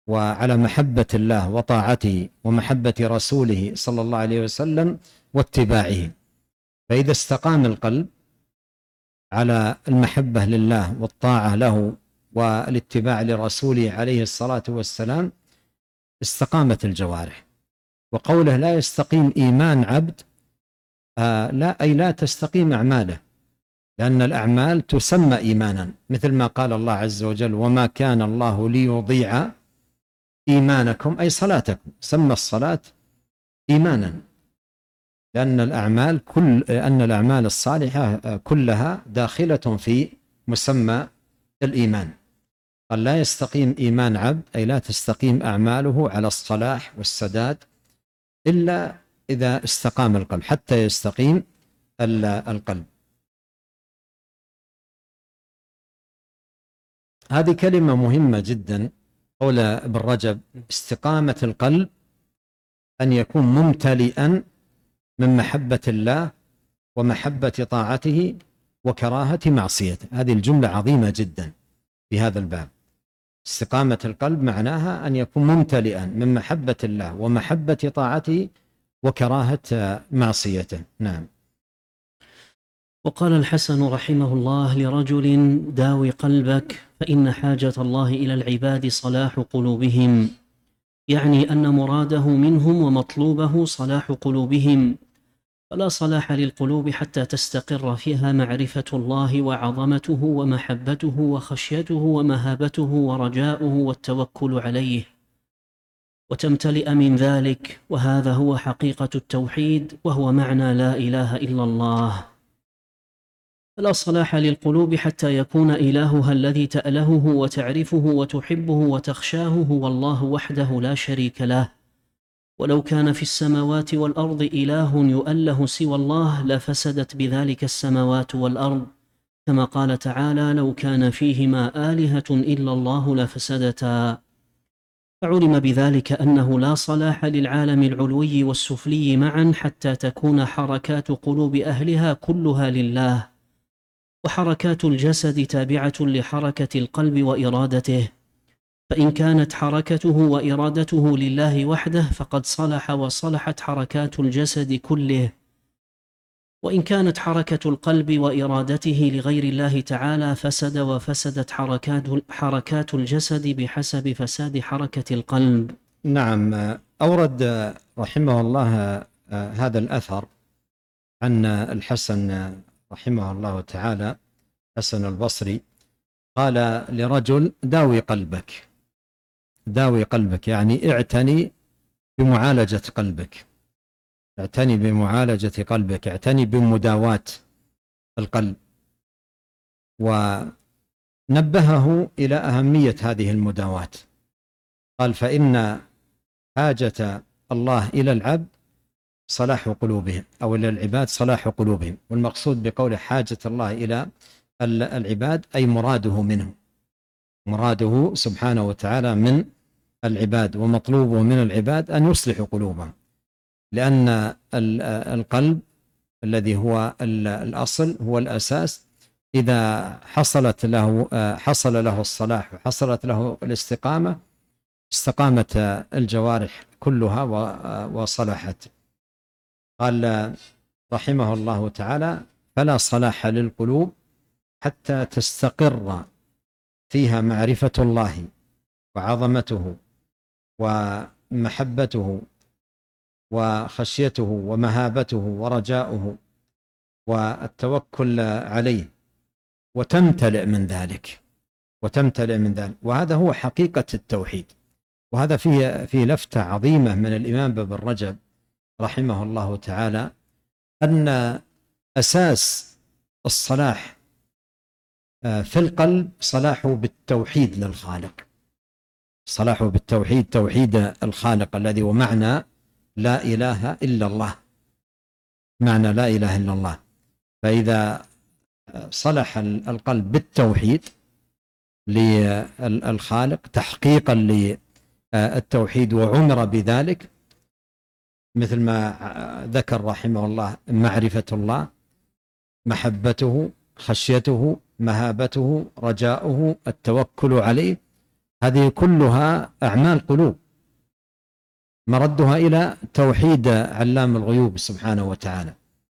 وعلى محبة الله وطاعته ومحبة رسوله صلى الله عليه وسلم واتباعه. فإذا استقام القلب على المحبة لله والطاعة له والاتباع لرسوله عليه الصلاة والسلام استقامت الجوارح. وقوله لا يستقيم إيمان عبد آه لا أي لا تستقيم أعماله، لأن الأعمال تسمى إيمانا، مثل ما قال الله عز وجل وما كان الله ليضيع إيمانكم أي صلاتكم، سمى الصلاة إيمانا، لأن الأعمال كل أن الأعمال الصالحة كلها داخلة في مسمى الإيمان. قال لا يستقيم إيمان عبد أي لا تستقيم أعماله على الصلاح والسداد إلا إذا استقام القلب، حتى يستقيم القلب. هذه كلمة مهمة جدا، قول ابن رجب استقامة القلب أن يكون ممتلئا من محبة الله ومحبة طاعته وكراهة معصيته. هذه الجملة عظيمة جدا في هذا الباب. استقامة القلب معناها أن يكون ممتلئا من محبة الله ومحبة طاعته وكراهة معصيته. نعم. وقال الحسن رحمه الله لرجل داوي قلبك فإن حاجة الله إلى العباد صلاح قلوبهم، يعني أن مراده منهم ومطلوبه صلاح قلوبهم، فلا صلاح للقلوب حتى تستقر فيها معرفة الله وعظمته ومحبته وخشيته ومهابته ورجاؤه والتوكل عليه، وتمتلئ من ذلك، وهذا هو حقيقة التوحيد وهو معنى لا إله إلا الله. فلا صلاح للقلوب حتى يكون إلهها الذي تألهه وتعرفه وتحبه وتخشاه هو الله وحده لا شريك له، ولو كان في السماوات والأرض إله يؤله سوى الله لفسدت بذلك السماوات والأرض، كما قال تعالى لو كان فيهما آلهة إلا الله لفسدتا. فعلم بذلك أنه لا صلاح للعالم العلوي والسفلي معا حتى تكون حركات قلوب أهلها كلها لله، وحركات الجسد تابعة لحركة القلب وإرادته، فإن كانت حركته وإرادته لله وحده فقد صلح وصلحت حركات الجسد كله، وإن كانت حركة القلب وإرادته لغير الله تعالى فسد وفسدت حركات حركات الجسد بحسب فساد حركة القلب. نعم. أورد رحمه الله هذا الأثر عن الحسن رحمه الله تعالى، حسن البصري، قال لرجل داوي قلبك. داوي قلبك يعني اعتني بمعالجة قلبك، اعتني بمعالجة قلبك، اعتني بمداواة القلب، ونبهه إلى أهمية هذه المداواة. قال فإن حاجة الله إلى العبد صلاح قلوبهم، أو إلى العباد صلاح قلوبهم، والمقصود بقول حاجة الله إلى العباد أي مراده منه، مراده سبحانه وتعالى من العباد ومطلوبه من العباد أن يصلحوا قلوبهم، لأن القلب الذي هو الأصل هو الأساس، إذا حصلت له حصل له الصلاح وحصلت له الاستقامة استقامت الجوارح كلها وصلحت. قال رحمه الله تعالى فلا صلاح للقلوب حتى تستقر فيها معرفة الله وعظمته ومحبته وخشيته ومهابته ورجاؤه والتوكل عليه، وتمتلئ من ذلك وتمتلئ من ذلك وهذا هو حقيقة التوحيد. وهذا فيه في لفتة عظيمة من الإمام ابن رجب رحمه الله تعالى، أن أساس الصلاح في القلب صلاحه بالتوحيد للخالق، صلاحه بالتوحيد، توحيد الخالق الذي هو معنى لا إله إلا الله، معنى لا إله إلا الله. فإذا صلح القلب بالتوحيد للخالق تحقيقا للتوحيد وعمر بذلك، مثل ما ذكر رحمه الله معرفة الله، محبته، خشيته، مهابته، رجاؤه، التوكل عليه، هذه كلها أعمال قلوب مردها إلى توحيد علام الغيوب سبحانه وتعالى.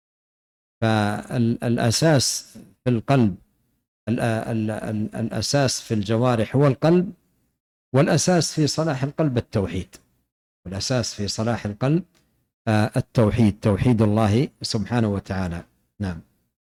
فالأساس في القلب، الأساس في الجوارح هو القلب، والأساس في صلاح القلب التوحيد، والأساس في صلاح القلب التوحيد، توحيد الله سبحانه وتعالى. نعم.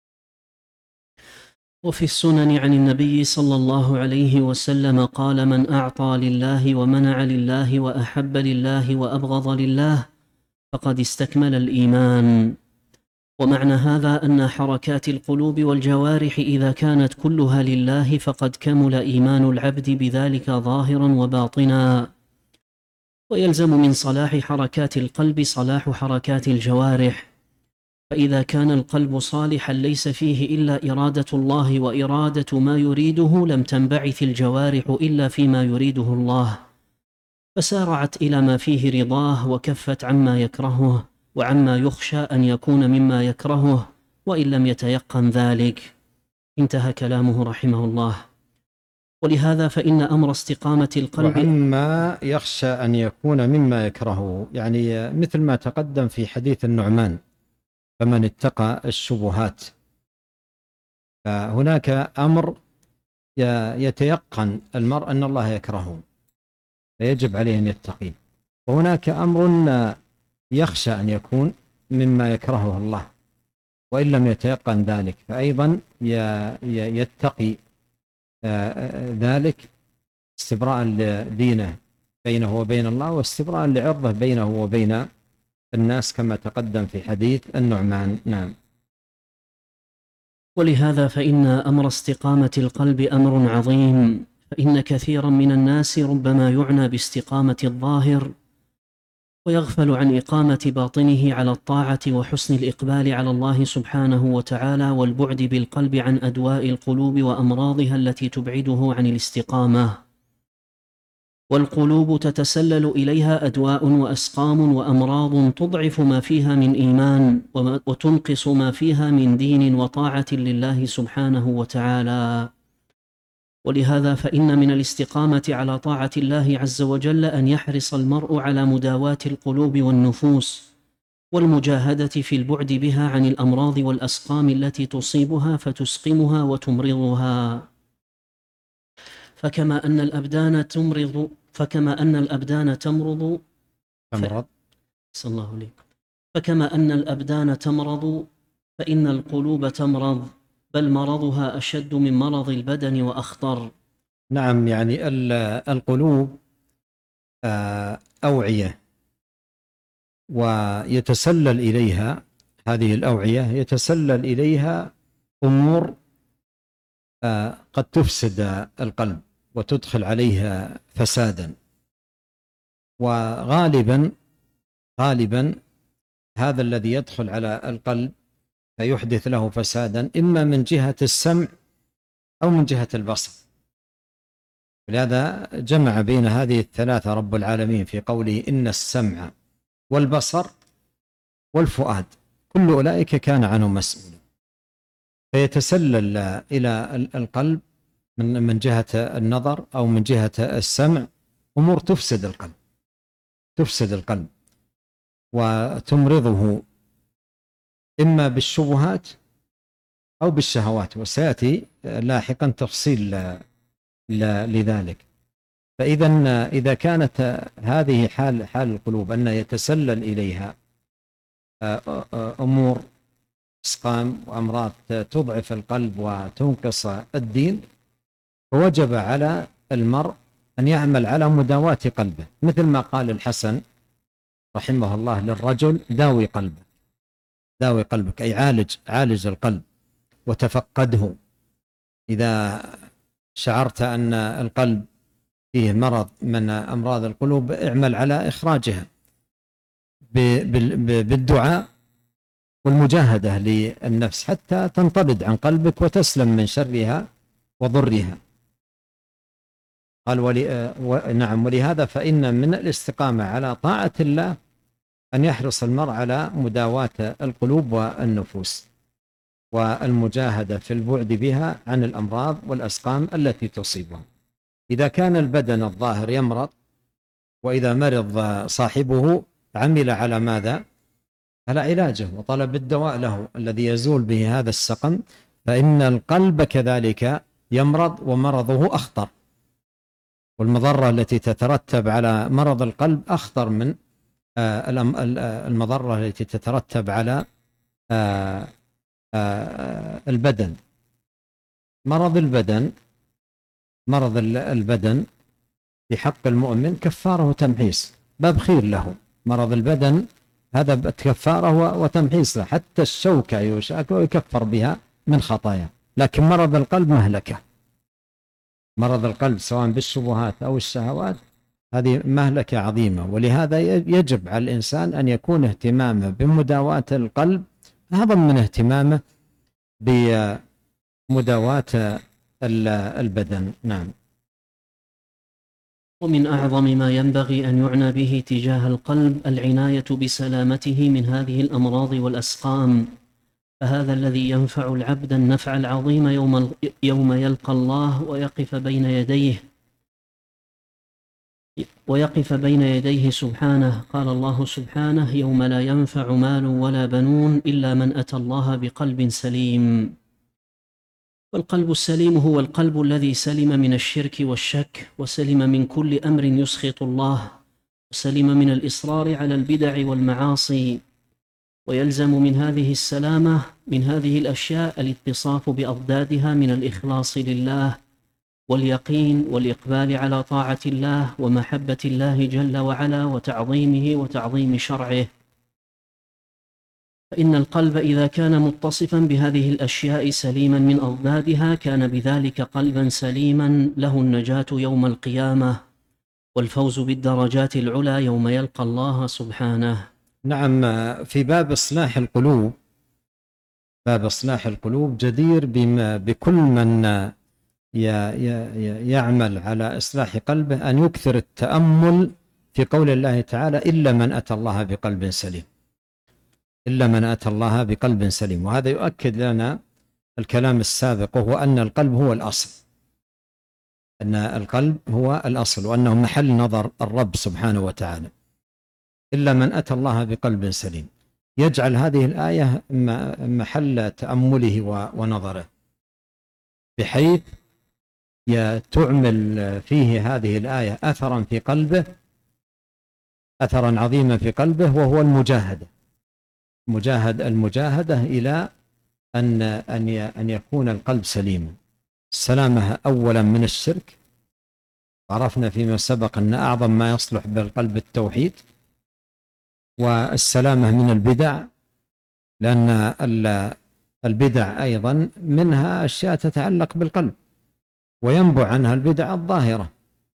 وفي السنن عن النبي صلى الله عليه وسلم قال: من أعطى لله ومنع لله وأحب لله وأبغض لله فقد استكمل الإيمان. ومعنى هذا أن حركات القلوب والجوارح إذا كانت كلها لله فقد كمل إيمان العبد بذلك ظاهرا وباطنا. ويلزم من صلاح حركات القلب صلاح حركات الجوارح، فإذا كان القلب صالحا ليس فيه إلا إرادة الله وإرادة ما يريده لم تنبعث الجوارح إلا فيما يريده الله، فسارعت إلى ما فيه رضاه وكفت عما يكرهه وعما يخشى أن يكون مما يكرهه وإن لم يتيقن ذلك. انتهى كلامه رحمه الله. ولهذا فإن أمر استقامة القلب وعما يخشى أن يكون مما يكرهه، يعني مثل ما تقدم في حديث النعمان: فمن اتقى الشبهات. فهناك أمر يتيقن المرء أن الله يكرهه فيجب عليه أن يتقيه، وهناك أمر يخشى أن يكون مما يكرهه الله وإن لم يتيقن ذلك فأيضا يتقي ذلك استبراء لدينه بينه وبين الله، واستبراء لعرضه بينه وبين الناس كما تقدم في حديث النعمان. نعم. ولهذا فإن أمر استقامة القلب أمر عظيم، فإن كثيرا من الناس ربما يعنى باستقامة الظاهر ويغفل عن إقامة باطنه على الطاعة وحسن الإقبال على الله سبحانه وتعالى والبعد بالقلب عن أدواء القلوب وأمراضها التي تبعده عن الاستقامة. والقلوب تتسلل إليها أدواء وأسقام وأمراض تضعف ما فيها من إيمان وتنقص ما فيها من دين وطاعة لله سبحانه وتعالى. ولهذا فإن من الاستقامة على طاعة الله عز وجل أن يحرص المرء على مداواة القلوب والنفوس والمجاهدة في البعد بها عن الأمراض والأسقام التي تصيبها فتسقمها وتمرضها. فكما أن الأبدان تمرض فكما أن الأبدان تمرض تمرض ف... الله عليكم. فكما أن الأبدان تمرض فإن القلوب تمرض، بل مرضها أشد من مرض البدن وأخطر. نعم، يعني القلوب أوعية ويتسلل إليها هذه الأوعية يتسلل إليها أمور قد تفسد القلب وتدخل عليها فسادا، وغالبا غالبا هذا الذي يدخل على القلب فيحدث له فسادا إما من جهة السمع أو من جهة البصر. ولهذا جمع بين هذه الثلاثة رب العالمين في قوله: إن السمع والبصر والفؤاد كل أولئك كان عنه مسؤولا. فيتسلل إلى القلب من من جهة النظر أو من جهة السمع أمور تفسد القلب تفسد القلب وتمرضه إما بالشبهات أو بالشهوات، وسيأتي لاحقا تفصيل لذلك. فإذا إذا كانت هذه حال حال القلوب أن يتسلل إليها أمور أسقام وأمراض تضعف القلب وتنقص الدين، فوجب على المرء أن يعمل على مداواة قلبه، مثل ما قال الحسن رحمه الله للرجل: داوي قلبك داوي قلبك أي عالج عالج القلب وتفقده. إذا شعرت أن القلب فيه مرض من أمراض القلوب اعمل على إخراجها بالدعاء والمجاهدة للنفس حتى تنطرد عن قلبك وتسلم من شرها وضرها. قال ولي و... نعم ولهذا فإن من الاستقامة على طاعة الله أن يحرص المرء على مداواة القلوب والنفوس والمجاهدة في البعد بها عن الأمراض والأسقام التي تصيبهم. إذا كان البدن الظاهر يمرض، وإذا مرض صاحبه عمل على ماذا؟ على علاجه وطلب الدواء له الذي يزول به هذا السقم، فإن القلب كذلك يمرض ومرضه أخطر، والمضرة التي تترتب على مرض القلب أخطر من المضرة التي تترتب على البدن. مرض البدن مرض البدن في حق المؤمن كفاره وتمحيص، باب خير له. مرض البدن هذا كفاره وتمحيص له، حتى الشوكة يشاك ويكفر بها من خطايا. لكن مرض القلب مهلكة، مرض القلب سواء بالشبهات أو الشهوات هذه مهلكة عظيمة. ولهذا يجب على الإنسان أن يكون اهتمامه بمداواة القلب أعظم من اهتمامه بمداواة البدن. نعم. ومن أعظم ما ينبغي أن يعنى به تجاه القلب العناية بسلامته من هذه الأمراض والأسقام، فهذا الذي ينفع العبد النفع العظيم يوم, يوم يلقى الله ويقف بين يديه ويقف بين يديه سبحانه. قال الله سبحانه: يوم لا ينفع مال ولا بنون إلا من أتى الله بقلب سليم. والقلب السليم هو القلب الذي سلم من الشرك والشك، وسلم من كل أمر يسخط الله، وسلم من الإصرار على البدع والمعاصي. ويلزم من هذه السلامة من هذه الأشياء الاتصاف بأضدادها من الإخلاص لله واليقين والإقبال على طاعة الله ومحبة الله جل وعلا وتعظيمه وتعظيم شرعه. فإن القلب إذا كان متصفا بهذه الأشياء سليما من أضدادها كان بذلك قلبا سليما له النجاة يوم القيامة والفوز بالدرجات العلى يوم يلقى الله سبحانه. نعم. في باب إصلاح القلوب، باب إصلاح القلوب جدير بما بكل من يعمل على إصلاح قلبه أن يكثر التأمل في قول الله تعالى: إلا من أتى الله بقلب سليم، إلا من أتى الله بقلب سليم. وهذا يؤكد لنا الكلام السابق، وهو أن القلب هو الأصل، أن القلب هو الأصل، وأنه محل نظر الرب سبحانه وتعالى. إلا من أتى الله بقلب سليم، يجعل هذه الآية محل تأمله ونظره، بحيث تعمل فيه هذه الآية أثرا في قلبه، أثرا عظيما في قلبه، وهو المجاهدة مجاهد المجاهدة إلى أن أن أن يكون القلب سليما. السلامة أولا من الشرك، عرفنا فيما سبق أن أعظم ما يصلح بالقلب التوحيد، والسلامة من البدع، لأن البدع أيضا منها أشياء تتعلق بالقلب وينبع عنها البدع الظاهرة،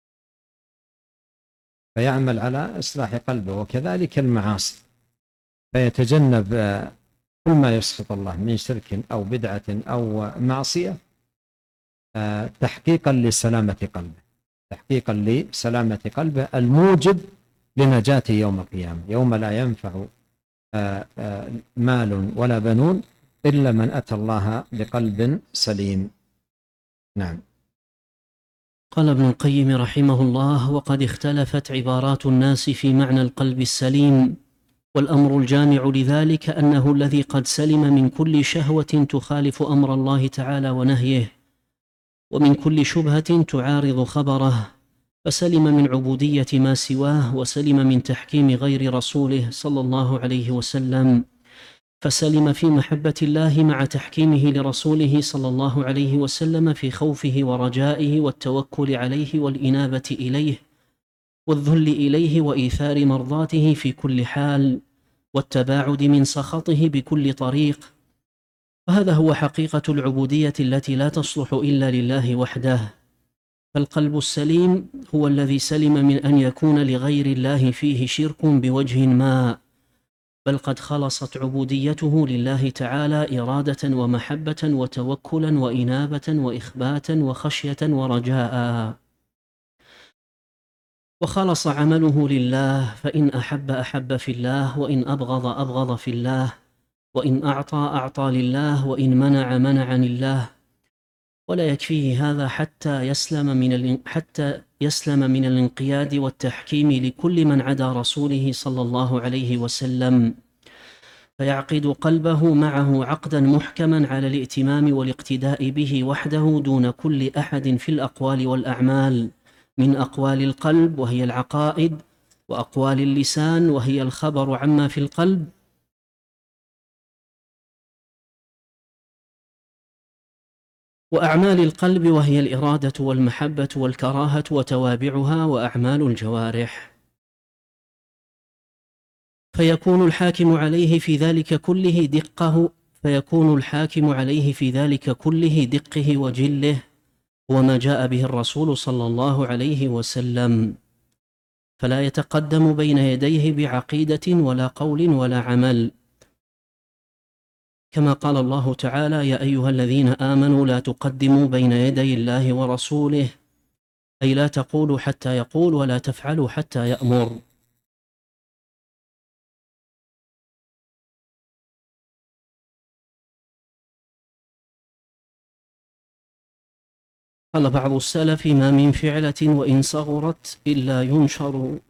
فيعمل على إصلاح قلبه. وكذلك المعاصي، فيتجنب كل ما يسخط الله من شرك أو بدعة أو معصية تحقيقا لسلامة قلبه، تحقيقا لسلامة قلبه الموجب لنجاة يوم القيامة، يوم لا ينفع مال ولا بنون إلا من أتى الله بقلب سليم. نعم. قال ابن القيم رحمه الله: وقد اختلفت عبارات الناس في معنى القلب السليم، والأمر الجامع لذلك أنه الذي قد سلم من كل شهوة تخالف أمر الله تعالى ونهيه، ومن كل شبهة تعارض خبره، فسلم من عبودية ما سواه، وسلم من تحكيم غير رسوله صلى الله عليه وسلم، فسلم في محبة الله مع تحكيمه لرسوله صلى الله عليه وسلم في خوفه ورجائه والتوكل عليه والإنابة إليه والذل إليه وإيثار مرضاته في كل حال والتباعد من سخطه بكل طريق. وهذا هو حقيقة العبودية التي لا تصلح إلا لله وحده. فالقلب السليم هو الذي سلم من أن يكون لغير الله فيه شرك بوجه ما، بل قد خلصت عبوديته لله تعالى إرادة ومحبة وتوكلا وإنابة وإخباتا وخشية ورجاء. وخلص عمله لله، فإن أحب أحب في الله، وإن أبغض أبغض في الله، وإن أعطى أعطى لله، وإن منع منع لله. ولا يكفيه هذا حتى يسلم من حتى يسلم من الانقياد والتحكيم لكل من عدا رسوله صلى الله عليه وسلم، فيعقد قلبه معه عقدا محكما على الائتمام والاقتداء به وحده دون كل أحد في الأقوال والأعمال، من أقوال القلب وهي العقائد، وأقوال اللسان وهي الخبر عما في القلب، وأعمال القلب وهي الإرادة والمحبة والكراهة وتوابعها، وأعمال الجوارح. فيكون الحاكم عليه في ذلك كله دقه فيكون الحاكم عليه في ذلك كله دقه وجله، وما جاء به الرسول صلى الله عليه وسلم، فلا يتقدم بين يديه بعقيدة ولا قول ولا عمل، كما قال الله تعالى: يا أيها الذين آمنوا لا تقدموا بين يدي الله ورسوله، أي لا تقولوا حتى يقول ولا تفعلوا حتى يأمر. قال بعض السلف: ما من فعلة وإن صغرت إلا ينشر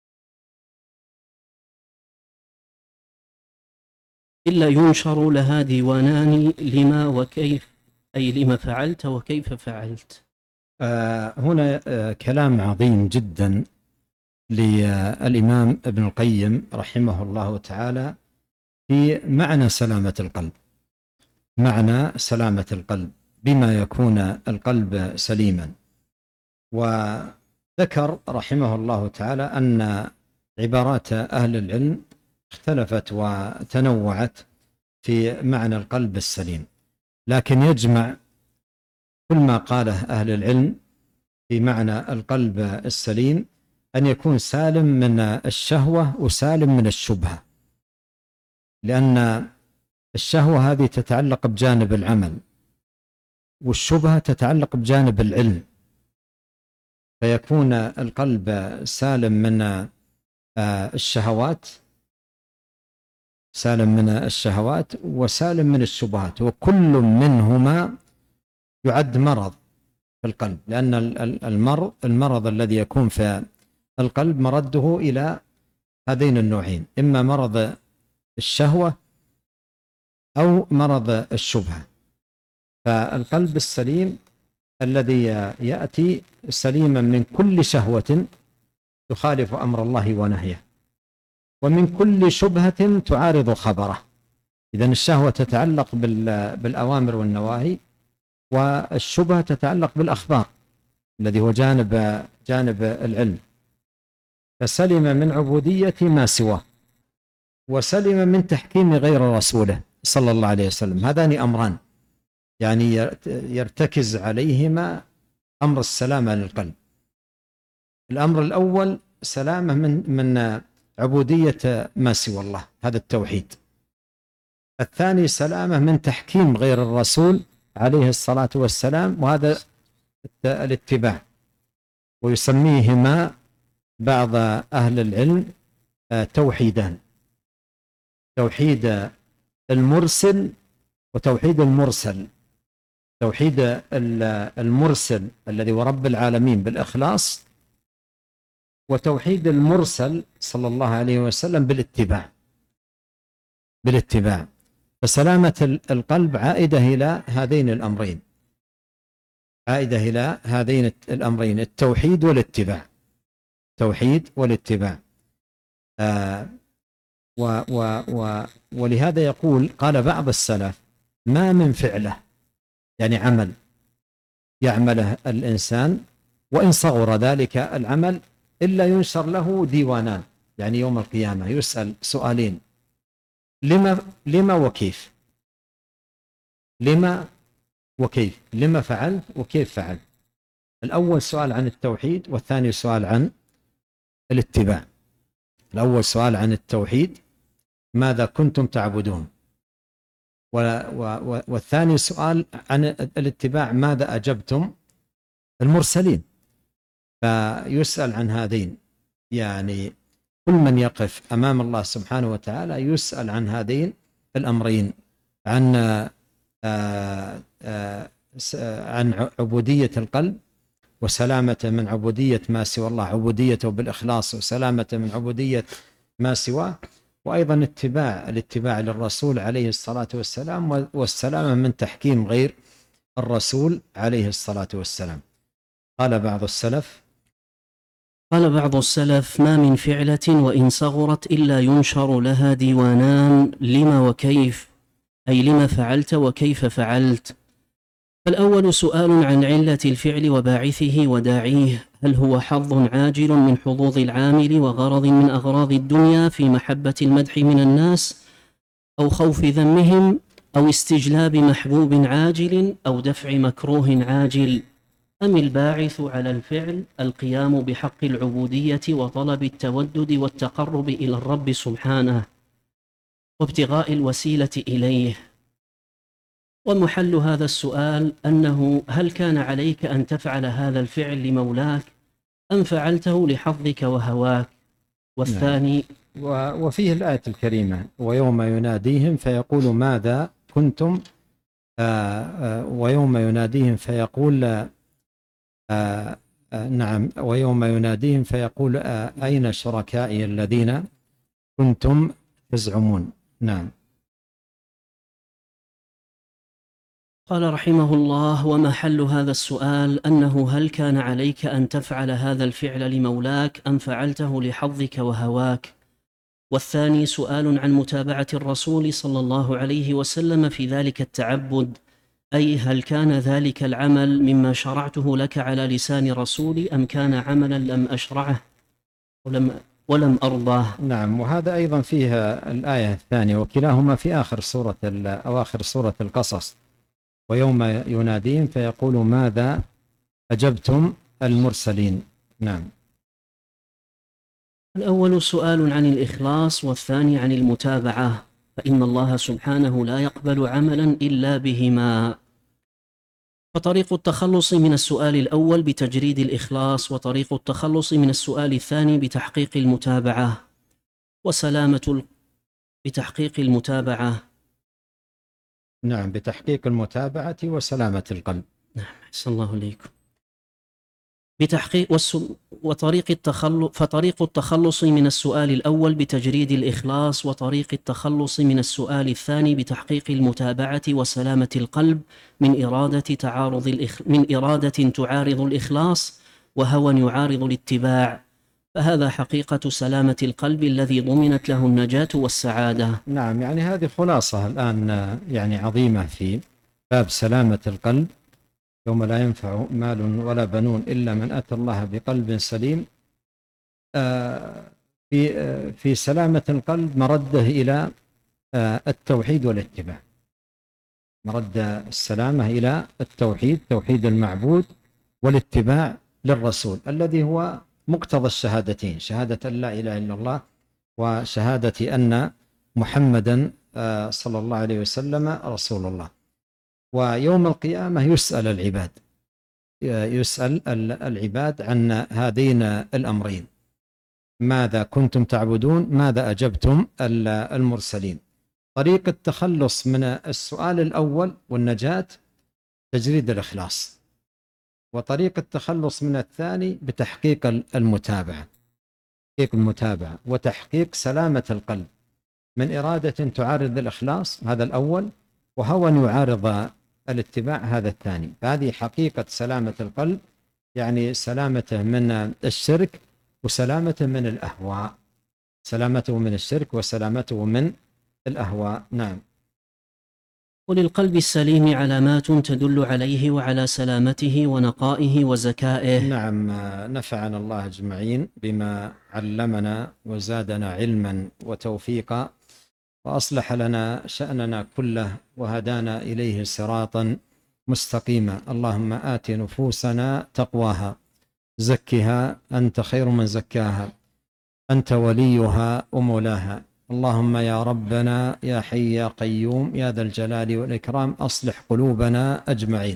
إلا ينشر لها ديوانان لما وكيف، أي لما فعلت وكيف فعلت. آه هنا آه كلام عظيم جدا للإمام ابن القيم رحمه الله تعالى في معنى سلامة القلب، معنى سلامة القلب بما يكون القلب سليما. وذكر رحمه الله تعالى أن عبارات أهل العلم اختلفت وتنوعت في معنى القلب السليم، لكن يجمع كل ما قاله أهل العلم في معنى القلب السليم أن يكون سالم من الشهوة وسالم من الشبهة، لأن الشهوة هذه تتعلق بجانب العمل، والشبهة تتعلق بجانب العلم، فيكون القلب سالم من الشهوات سالم من الشهوات وسالم من الشبهات، وكل منهما يعد مرض في القلب، لأن المرض المرض الذي يكون في القلب مرده إلى هذين النوعين: إما مرض الشهوة أو مرض الشبهة. فالقلب السليم الذي يأتي سليما من كل شهوة تخالف أمر الله ونهيه، ومن كل شبهة تعارض خبره. إذن الشهوة تتعلق بالأوامر والنواهي، والشبهة تتعلق بالأخبار الذي هو جانب جانب العلم. فسلم من عبودية ما سواه، وسلم من تحكيم غير رسوله صلى الله عليه وسلم. هذان أمران يعني يرتكز عليهما أمر السلامة للقلب. الأمر الأول سلامة من من عبودية ما سوى الله، هذا التوحيد. الثاني سلامة من تحكيم غير الرسول عليه الصلاة والسلام، وهذا الاتباع. ويسميهما بعض أهل العلم توحيدان: توحيد المرسل وتوحيد المرسل. توحيد المرسل الذي هو رب العالمين بالإخلاص، وتوحيد المرسل صلى الله عليه وسلم بالاتباع بالاتباع فسلامة القلب عائدة إلى هذين الأمرين، عائدة إلى هذين الأمرين: التوحيد والاتباع، توحيد والاتباع. آه و و و ولهذا يقول قال بعض السلف: ما من فعله، يعني عمل يعمله الإنسان وإن صغر ذلك العمل، إلا ينشر له ديوانان، يعني يوم القيامة يسأل سؤالين: لما لما وكيف لما وكيف لما فعلت وكيف فعلت. الأول سؤال عن التوحيد، والثاني سؤال عن الاتباع. الأول سؤال عن التوحيد: ماذا كنتم تعبدون؟ والثاني سؤال عن الاتباع: ماذا أجبتم المرسلين؟ فيسأل عن هذين، يعني كل من يقف أمام الله سبحانه وتعالى يسأل عن هذين الأمرين: عن عن عبودية القلب وسلامته من عبودية ما سوى الله، عبوديته بالإخلاص وسلامته من عبودية ما سواه، وأيضا اتباع الاتباع للرسول عليه الصلاة والسلام والسلامة من تحكيم غير الرسول عليه الصلاة والسلام. قال بعض السلف قال بعض السلف: ما من فعلة وإن صغرت إلا ينشر لها ديوانان لما وكيف، أي لما فعلت وكيف فعلت. فالأول سؤال عن علة الفعل وباعثه وداعيه، هل هو حظ عاجل من حظوظ العامل وغرض من أغراض الدنيا في محبة المدح من الناس أو خوف ذمهم، أو استجلاب محبوب عاجل أو دفع مكروه عاجل، أم الباعث على الفعل القيام بحق العبودية وطلب التودد والتقرب إلى الرب سبحانه وابتغاء الوسيلة إليه؟ ومحل هذا السؤال أنه هل كان عليك أن تفعل هذا الفعل لمولاك أم فعلته لحظك وهواك؟ والثاني وفيه الآية الكريمة: ويوم يناديهم فيقول ماذا كنتم آآ آآ ويوم يناديهم فيقول آآ آآ نعم ويوم يناديهم فيقول أين شركائي الذين كنتم تزعمون. نعم. قال رحمه الله: ومحل هذا السؤال أنه هل كان عليك أن تفعل هذا الفعل لمولاك أم فعلته لحظك وهواك؟ والثاني سؤال عن متابعة الرسول صلى الله عليه وسلم في ذلك التعبد، أي هل كان ذلك العمل مما شرعته لك على لسان رسولي أم كان عملا لم أشرعه ولم, ولم أرضاه. نعم. وهذا أيضا فيها الآية الثانية، وكلاهما في آخر سورة أواخر سورة القصص: ويوم يناديهم فيقول ماذا أجبتم المرسلين. نعم. الأول سؤال عن الإخلاص والثاني عن المتابعة، فإن الله سبحانه لا يقبل عملا إلا بهما. فطريق التخلص من السؤال الأول بتجريد الإخلاص، وطريق التخلص من السؤال الثاني بتحقيق المتابعة وسلامة ال... بتحقيق المتابعة نعم بتحقيق المتابعة وسلامة القلب. نعم أحسن الله إليكم. بتحقيق والس... وطريق التخلص فطريق التخلص من السؤال الأول بتجريد الإخلاص، وطريق التخلص من السؤال الثاني بتحقيق المتابعة وسلامة القلب من إرادة تعارض الإخ... من إرادة تعارض الإخلاص وهوى يعارض الاتباع، فهذا حقيقة سلامة القلب الذي ضمنت له النجاة والسعادة. نعم. يعني هذه خلاصة الآن يعني عظيمة في باب سلامة القلب، يوم لا ينفع مال ولا بنون إلا من أتى الله بقلب سليم. في في سلامة القلب مرده إلى التوحيد والاتباع، مرد السلامة إلى التوحيد، توحيد المعبود، والاتباع للرسول الذي هو مقتضى الشهادتين، شهادة أن لا إله إلا الله وشهادة أن محمدا صلى الله عليه وسلم رسول الله. ويوم القيامة يسأل العباد يسأل العباد عن هذين الأمرين: ماذا كنتم تعبدون، ماذا أجبتم المرسلين. طريق التخلص من السؤال الأول والنجاة تجريد الإخلاص، وطريق التخلص من الثاني بتحقيق المتابعة تحقيق المتابعة وتحقيق سلامة القلب من إرادة تعارض الإخلاص، هذا الأول، وهوى يعارض الاتباع، هذا الثاني. فهذه حقيقة سلامة القلب، يعني سلامته من الشرك وسلامته من الأهواء، سلامته من الشرك وسلامته من الأهواء. نعم. وللقلب السليم علامات تدل عليه وعلى سلامته ونقائه وزكائه. نعم. نفعنا الله أجمعين بما علمنا وزادنا علما وتوفيقا، وأصلح لنا شأننا كله وهدانا إليه صراطا مستقيما. اللهم آت نفوسنا تقواها، زكها أنت خير من زكاها، أنت وليها ومولاها. اللهم يا ربنا يا حي يا قيوم يا ذا الجلال والإكرام أصلح قلوبنا أجمعين.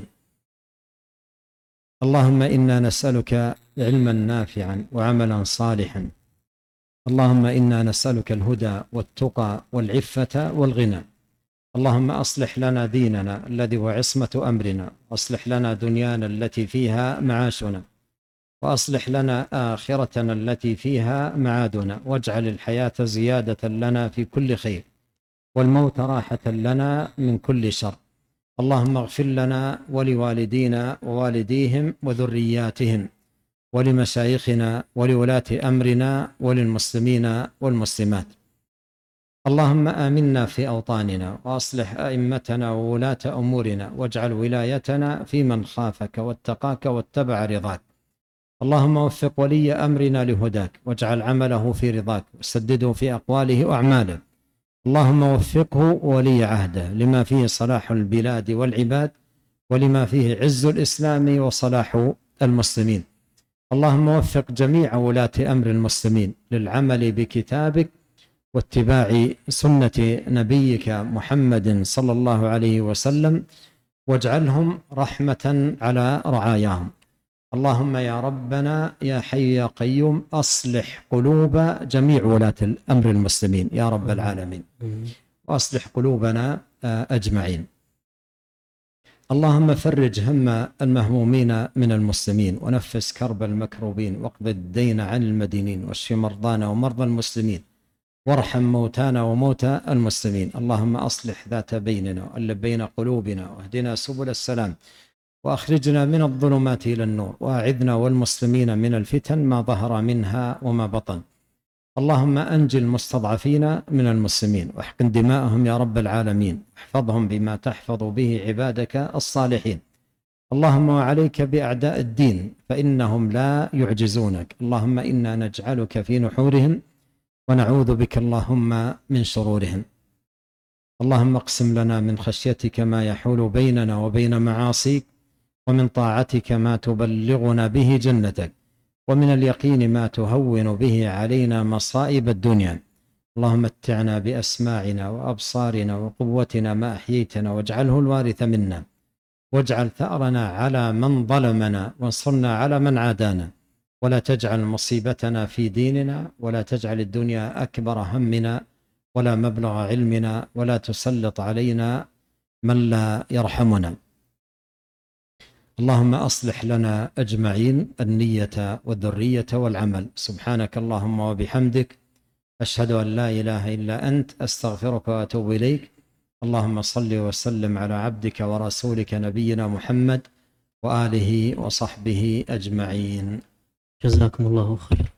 اللهم إنا نسألك علما نافعا وعملا صالحا. اللهم إنا نسألك الهدى والتقى والعفة والغنى. اللهم أصلح لنا ديننا الذي هو عصمة أمرنا، واصلح لنا دنيانا التي فيها معاشنا، وأصلح لنا آخرتنا التي فيها معادنا، واجعل الحياة زيادة لنا في كل خير، والموت راحة لنا من كل شر. اللهم اغفر لنا ولوالدينا ووالديهم وذرياتهم ولمشايخنا ولولاة أمرنا وللمسلمين والمسلمات. اللهم آمنا في أوطاننا، وأصلح أئمتنا وولاة أمورنا، واجعل ولايتنا في من خافك واتقاك واتبع رضاك. اللهم وفق ولي أمرنا لهداك، واجعل عمله في رضاك، وسدده في أقواله وأعماله. اللهم وفقه ولي عهده لما فيه صلاح البلاد والعباد، ولما فيه عز الإسلام وصلاح المسلمين. اللهم وفق جميع ولاة أمر المسلمين للعمل بكتابك واتباع سنة نبيك محمد صلى الله عليه وسلم، واجعلهم رحمة على رعاياهم. اللهم يا ربنا يا حي يا قيوم أصلح قلوب جميع ولاة الأمر المسلمين يا رب العالمين، وأصلح قلوبنا أجمعين. اللهم فرج هم المهمومين من المسلمين، ونفس كرب المكروبين، واقض الدين عن المدينين، واشف مرضانا ومرضى المسلمين، وارحم موتانا وموتى المسلمين. اللهم أصلح ذات بيننا وألف بين قلوبنا، واهدنا سبل السلام، وأخرجنا من الظلمات إلى النور، وأعذنا والمسلمين من الفتن ما ظهر منها وما بطن. اللهم أنجي المستضعفين من المسلمين، واحقن دماءهم يا رب العالمين، واحفظهم بما تحفظ به عبادك الصالحين. اللهم وعليك بأعداء الدين فإنهم لا يعجزونك. اللهم إنا نجعلك في نحورهم، ونعوذ بك اللهم من شرورهم. اللهم اقسم لنا من خشيتك ما يحول بيننا وبين معاصيك، ومن طاعتك ما تبلغنا به جنتك، ومن اليقين ما تهون به علينا مصائب الدنيا. اللهم متعنا بأسماعنا وأبصارنا وقوتنا ما أحييتنا، واجعله الوارث منا، واجعل ثأرنا على من ظلمنا، وانصرنا على من عادانا، ولا تجعل مصيبتنا في ديننا، ولا تجعل الدنيا أكبر همنا ولا مبلغ علمنا، ولا تسلط علينا من لا يرحمنا. اللهم أصلح لنا أجمعين النية والذرية والعمل. سبحانك اللهم وبحمدك، أشهد أن لا إله إلا أنت، أستغفرك وأتوب إليك. اللهم صل وسلم على عبدك ورسولك نبينا محمد وآله وصحبه أجمعين. جزاكم الله خير.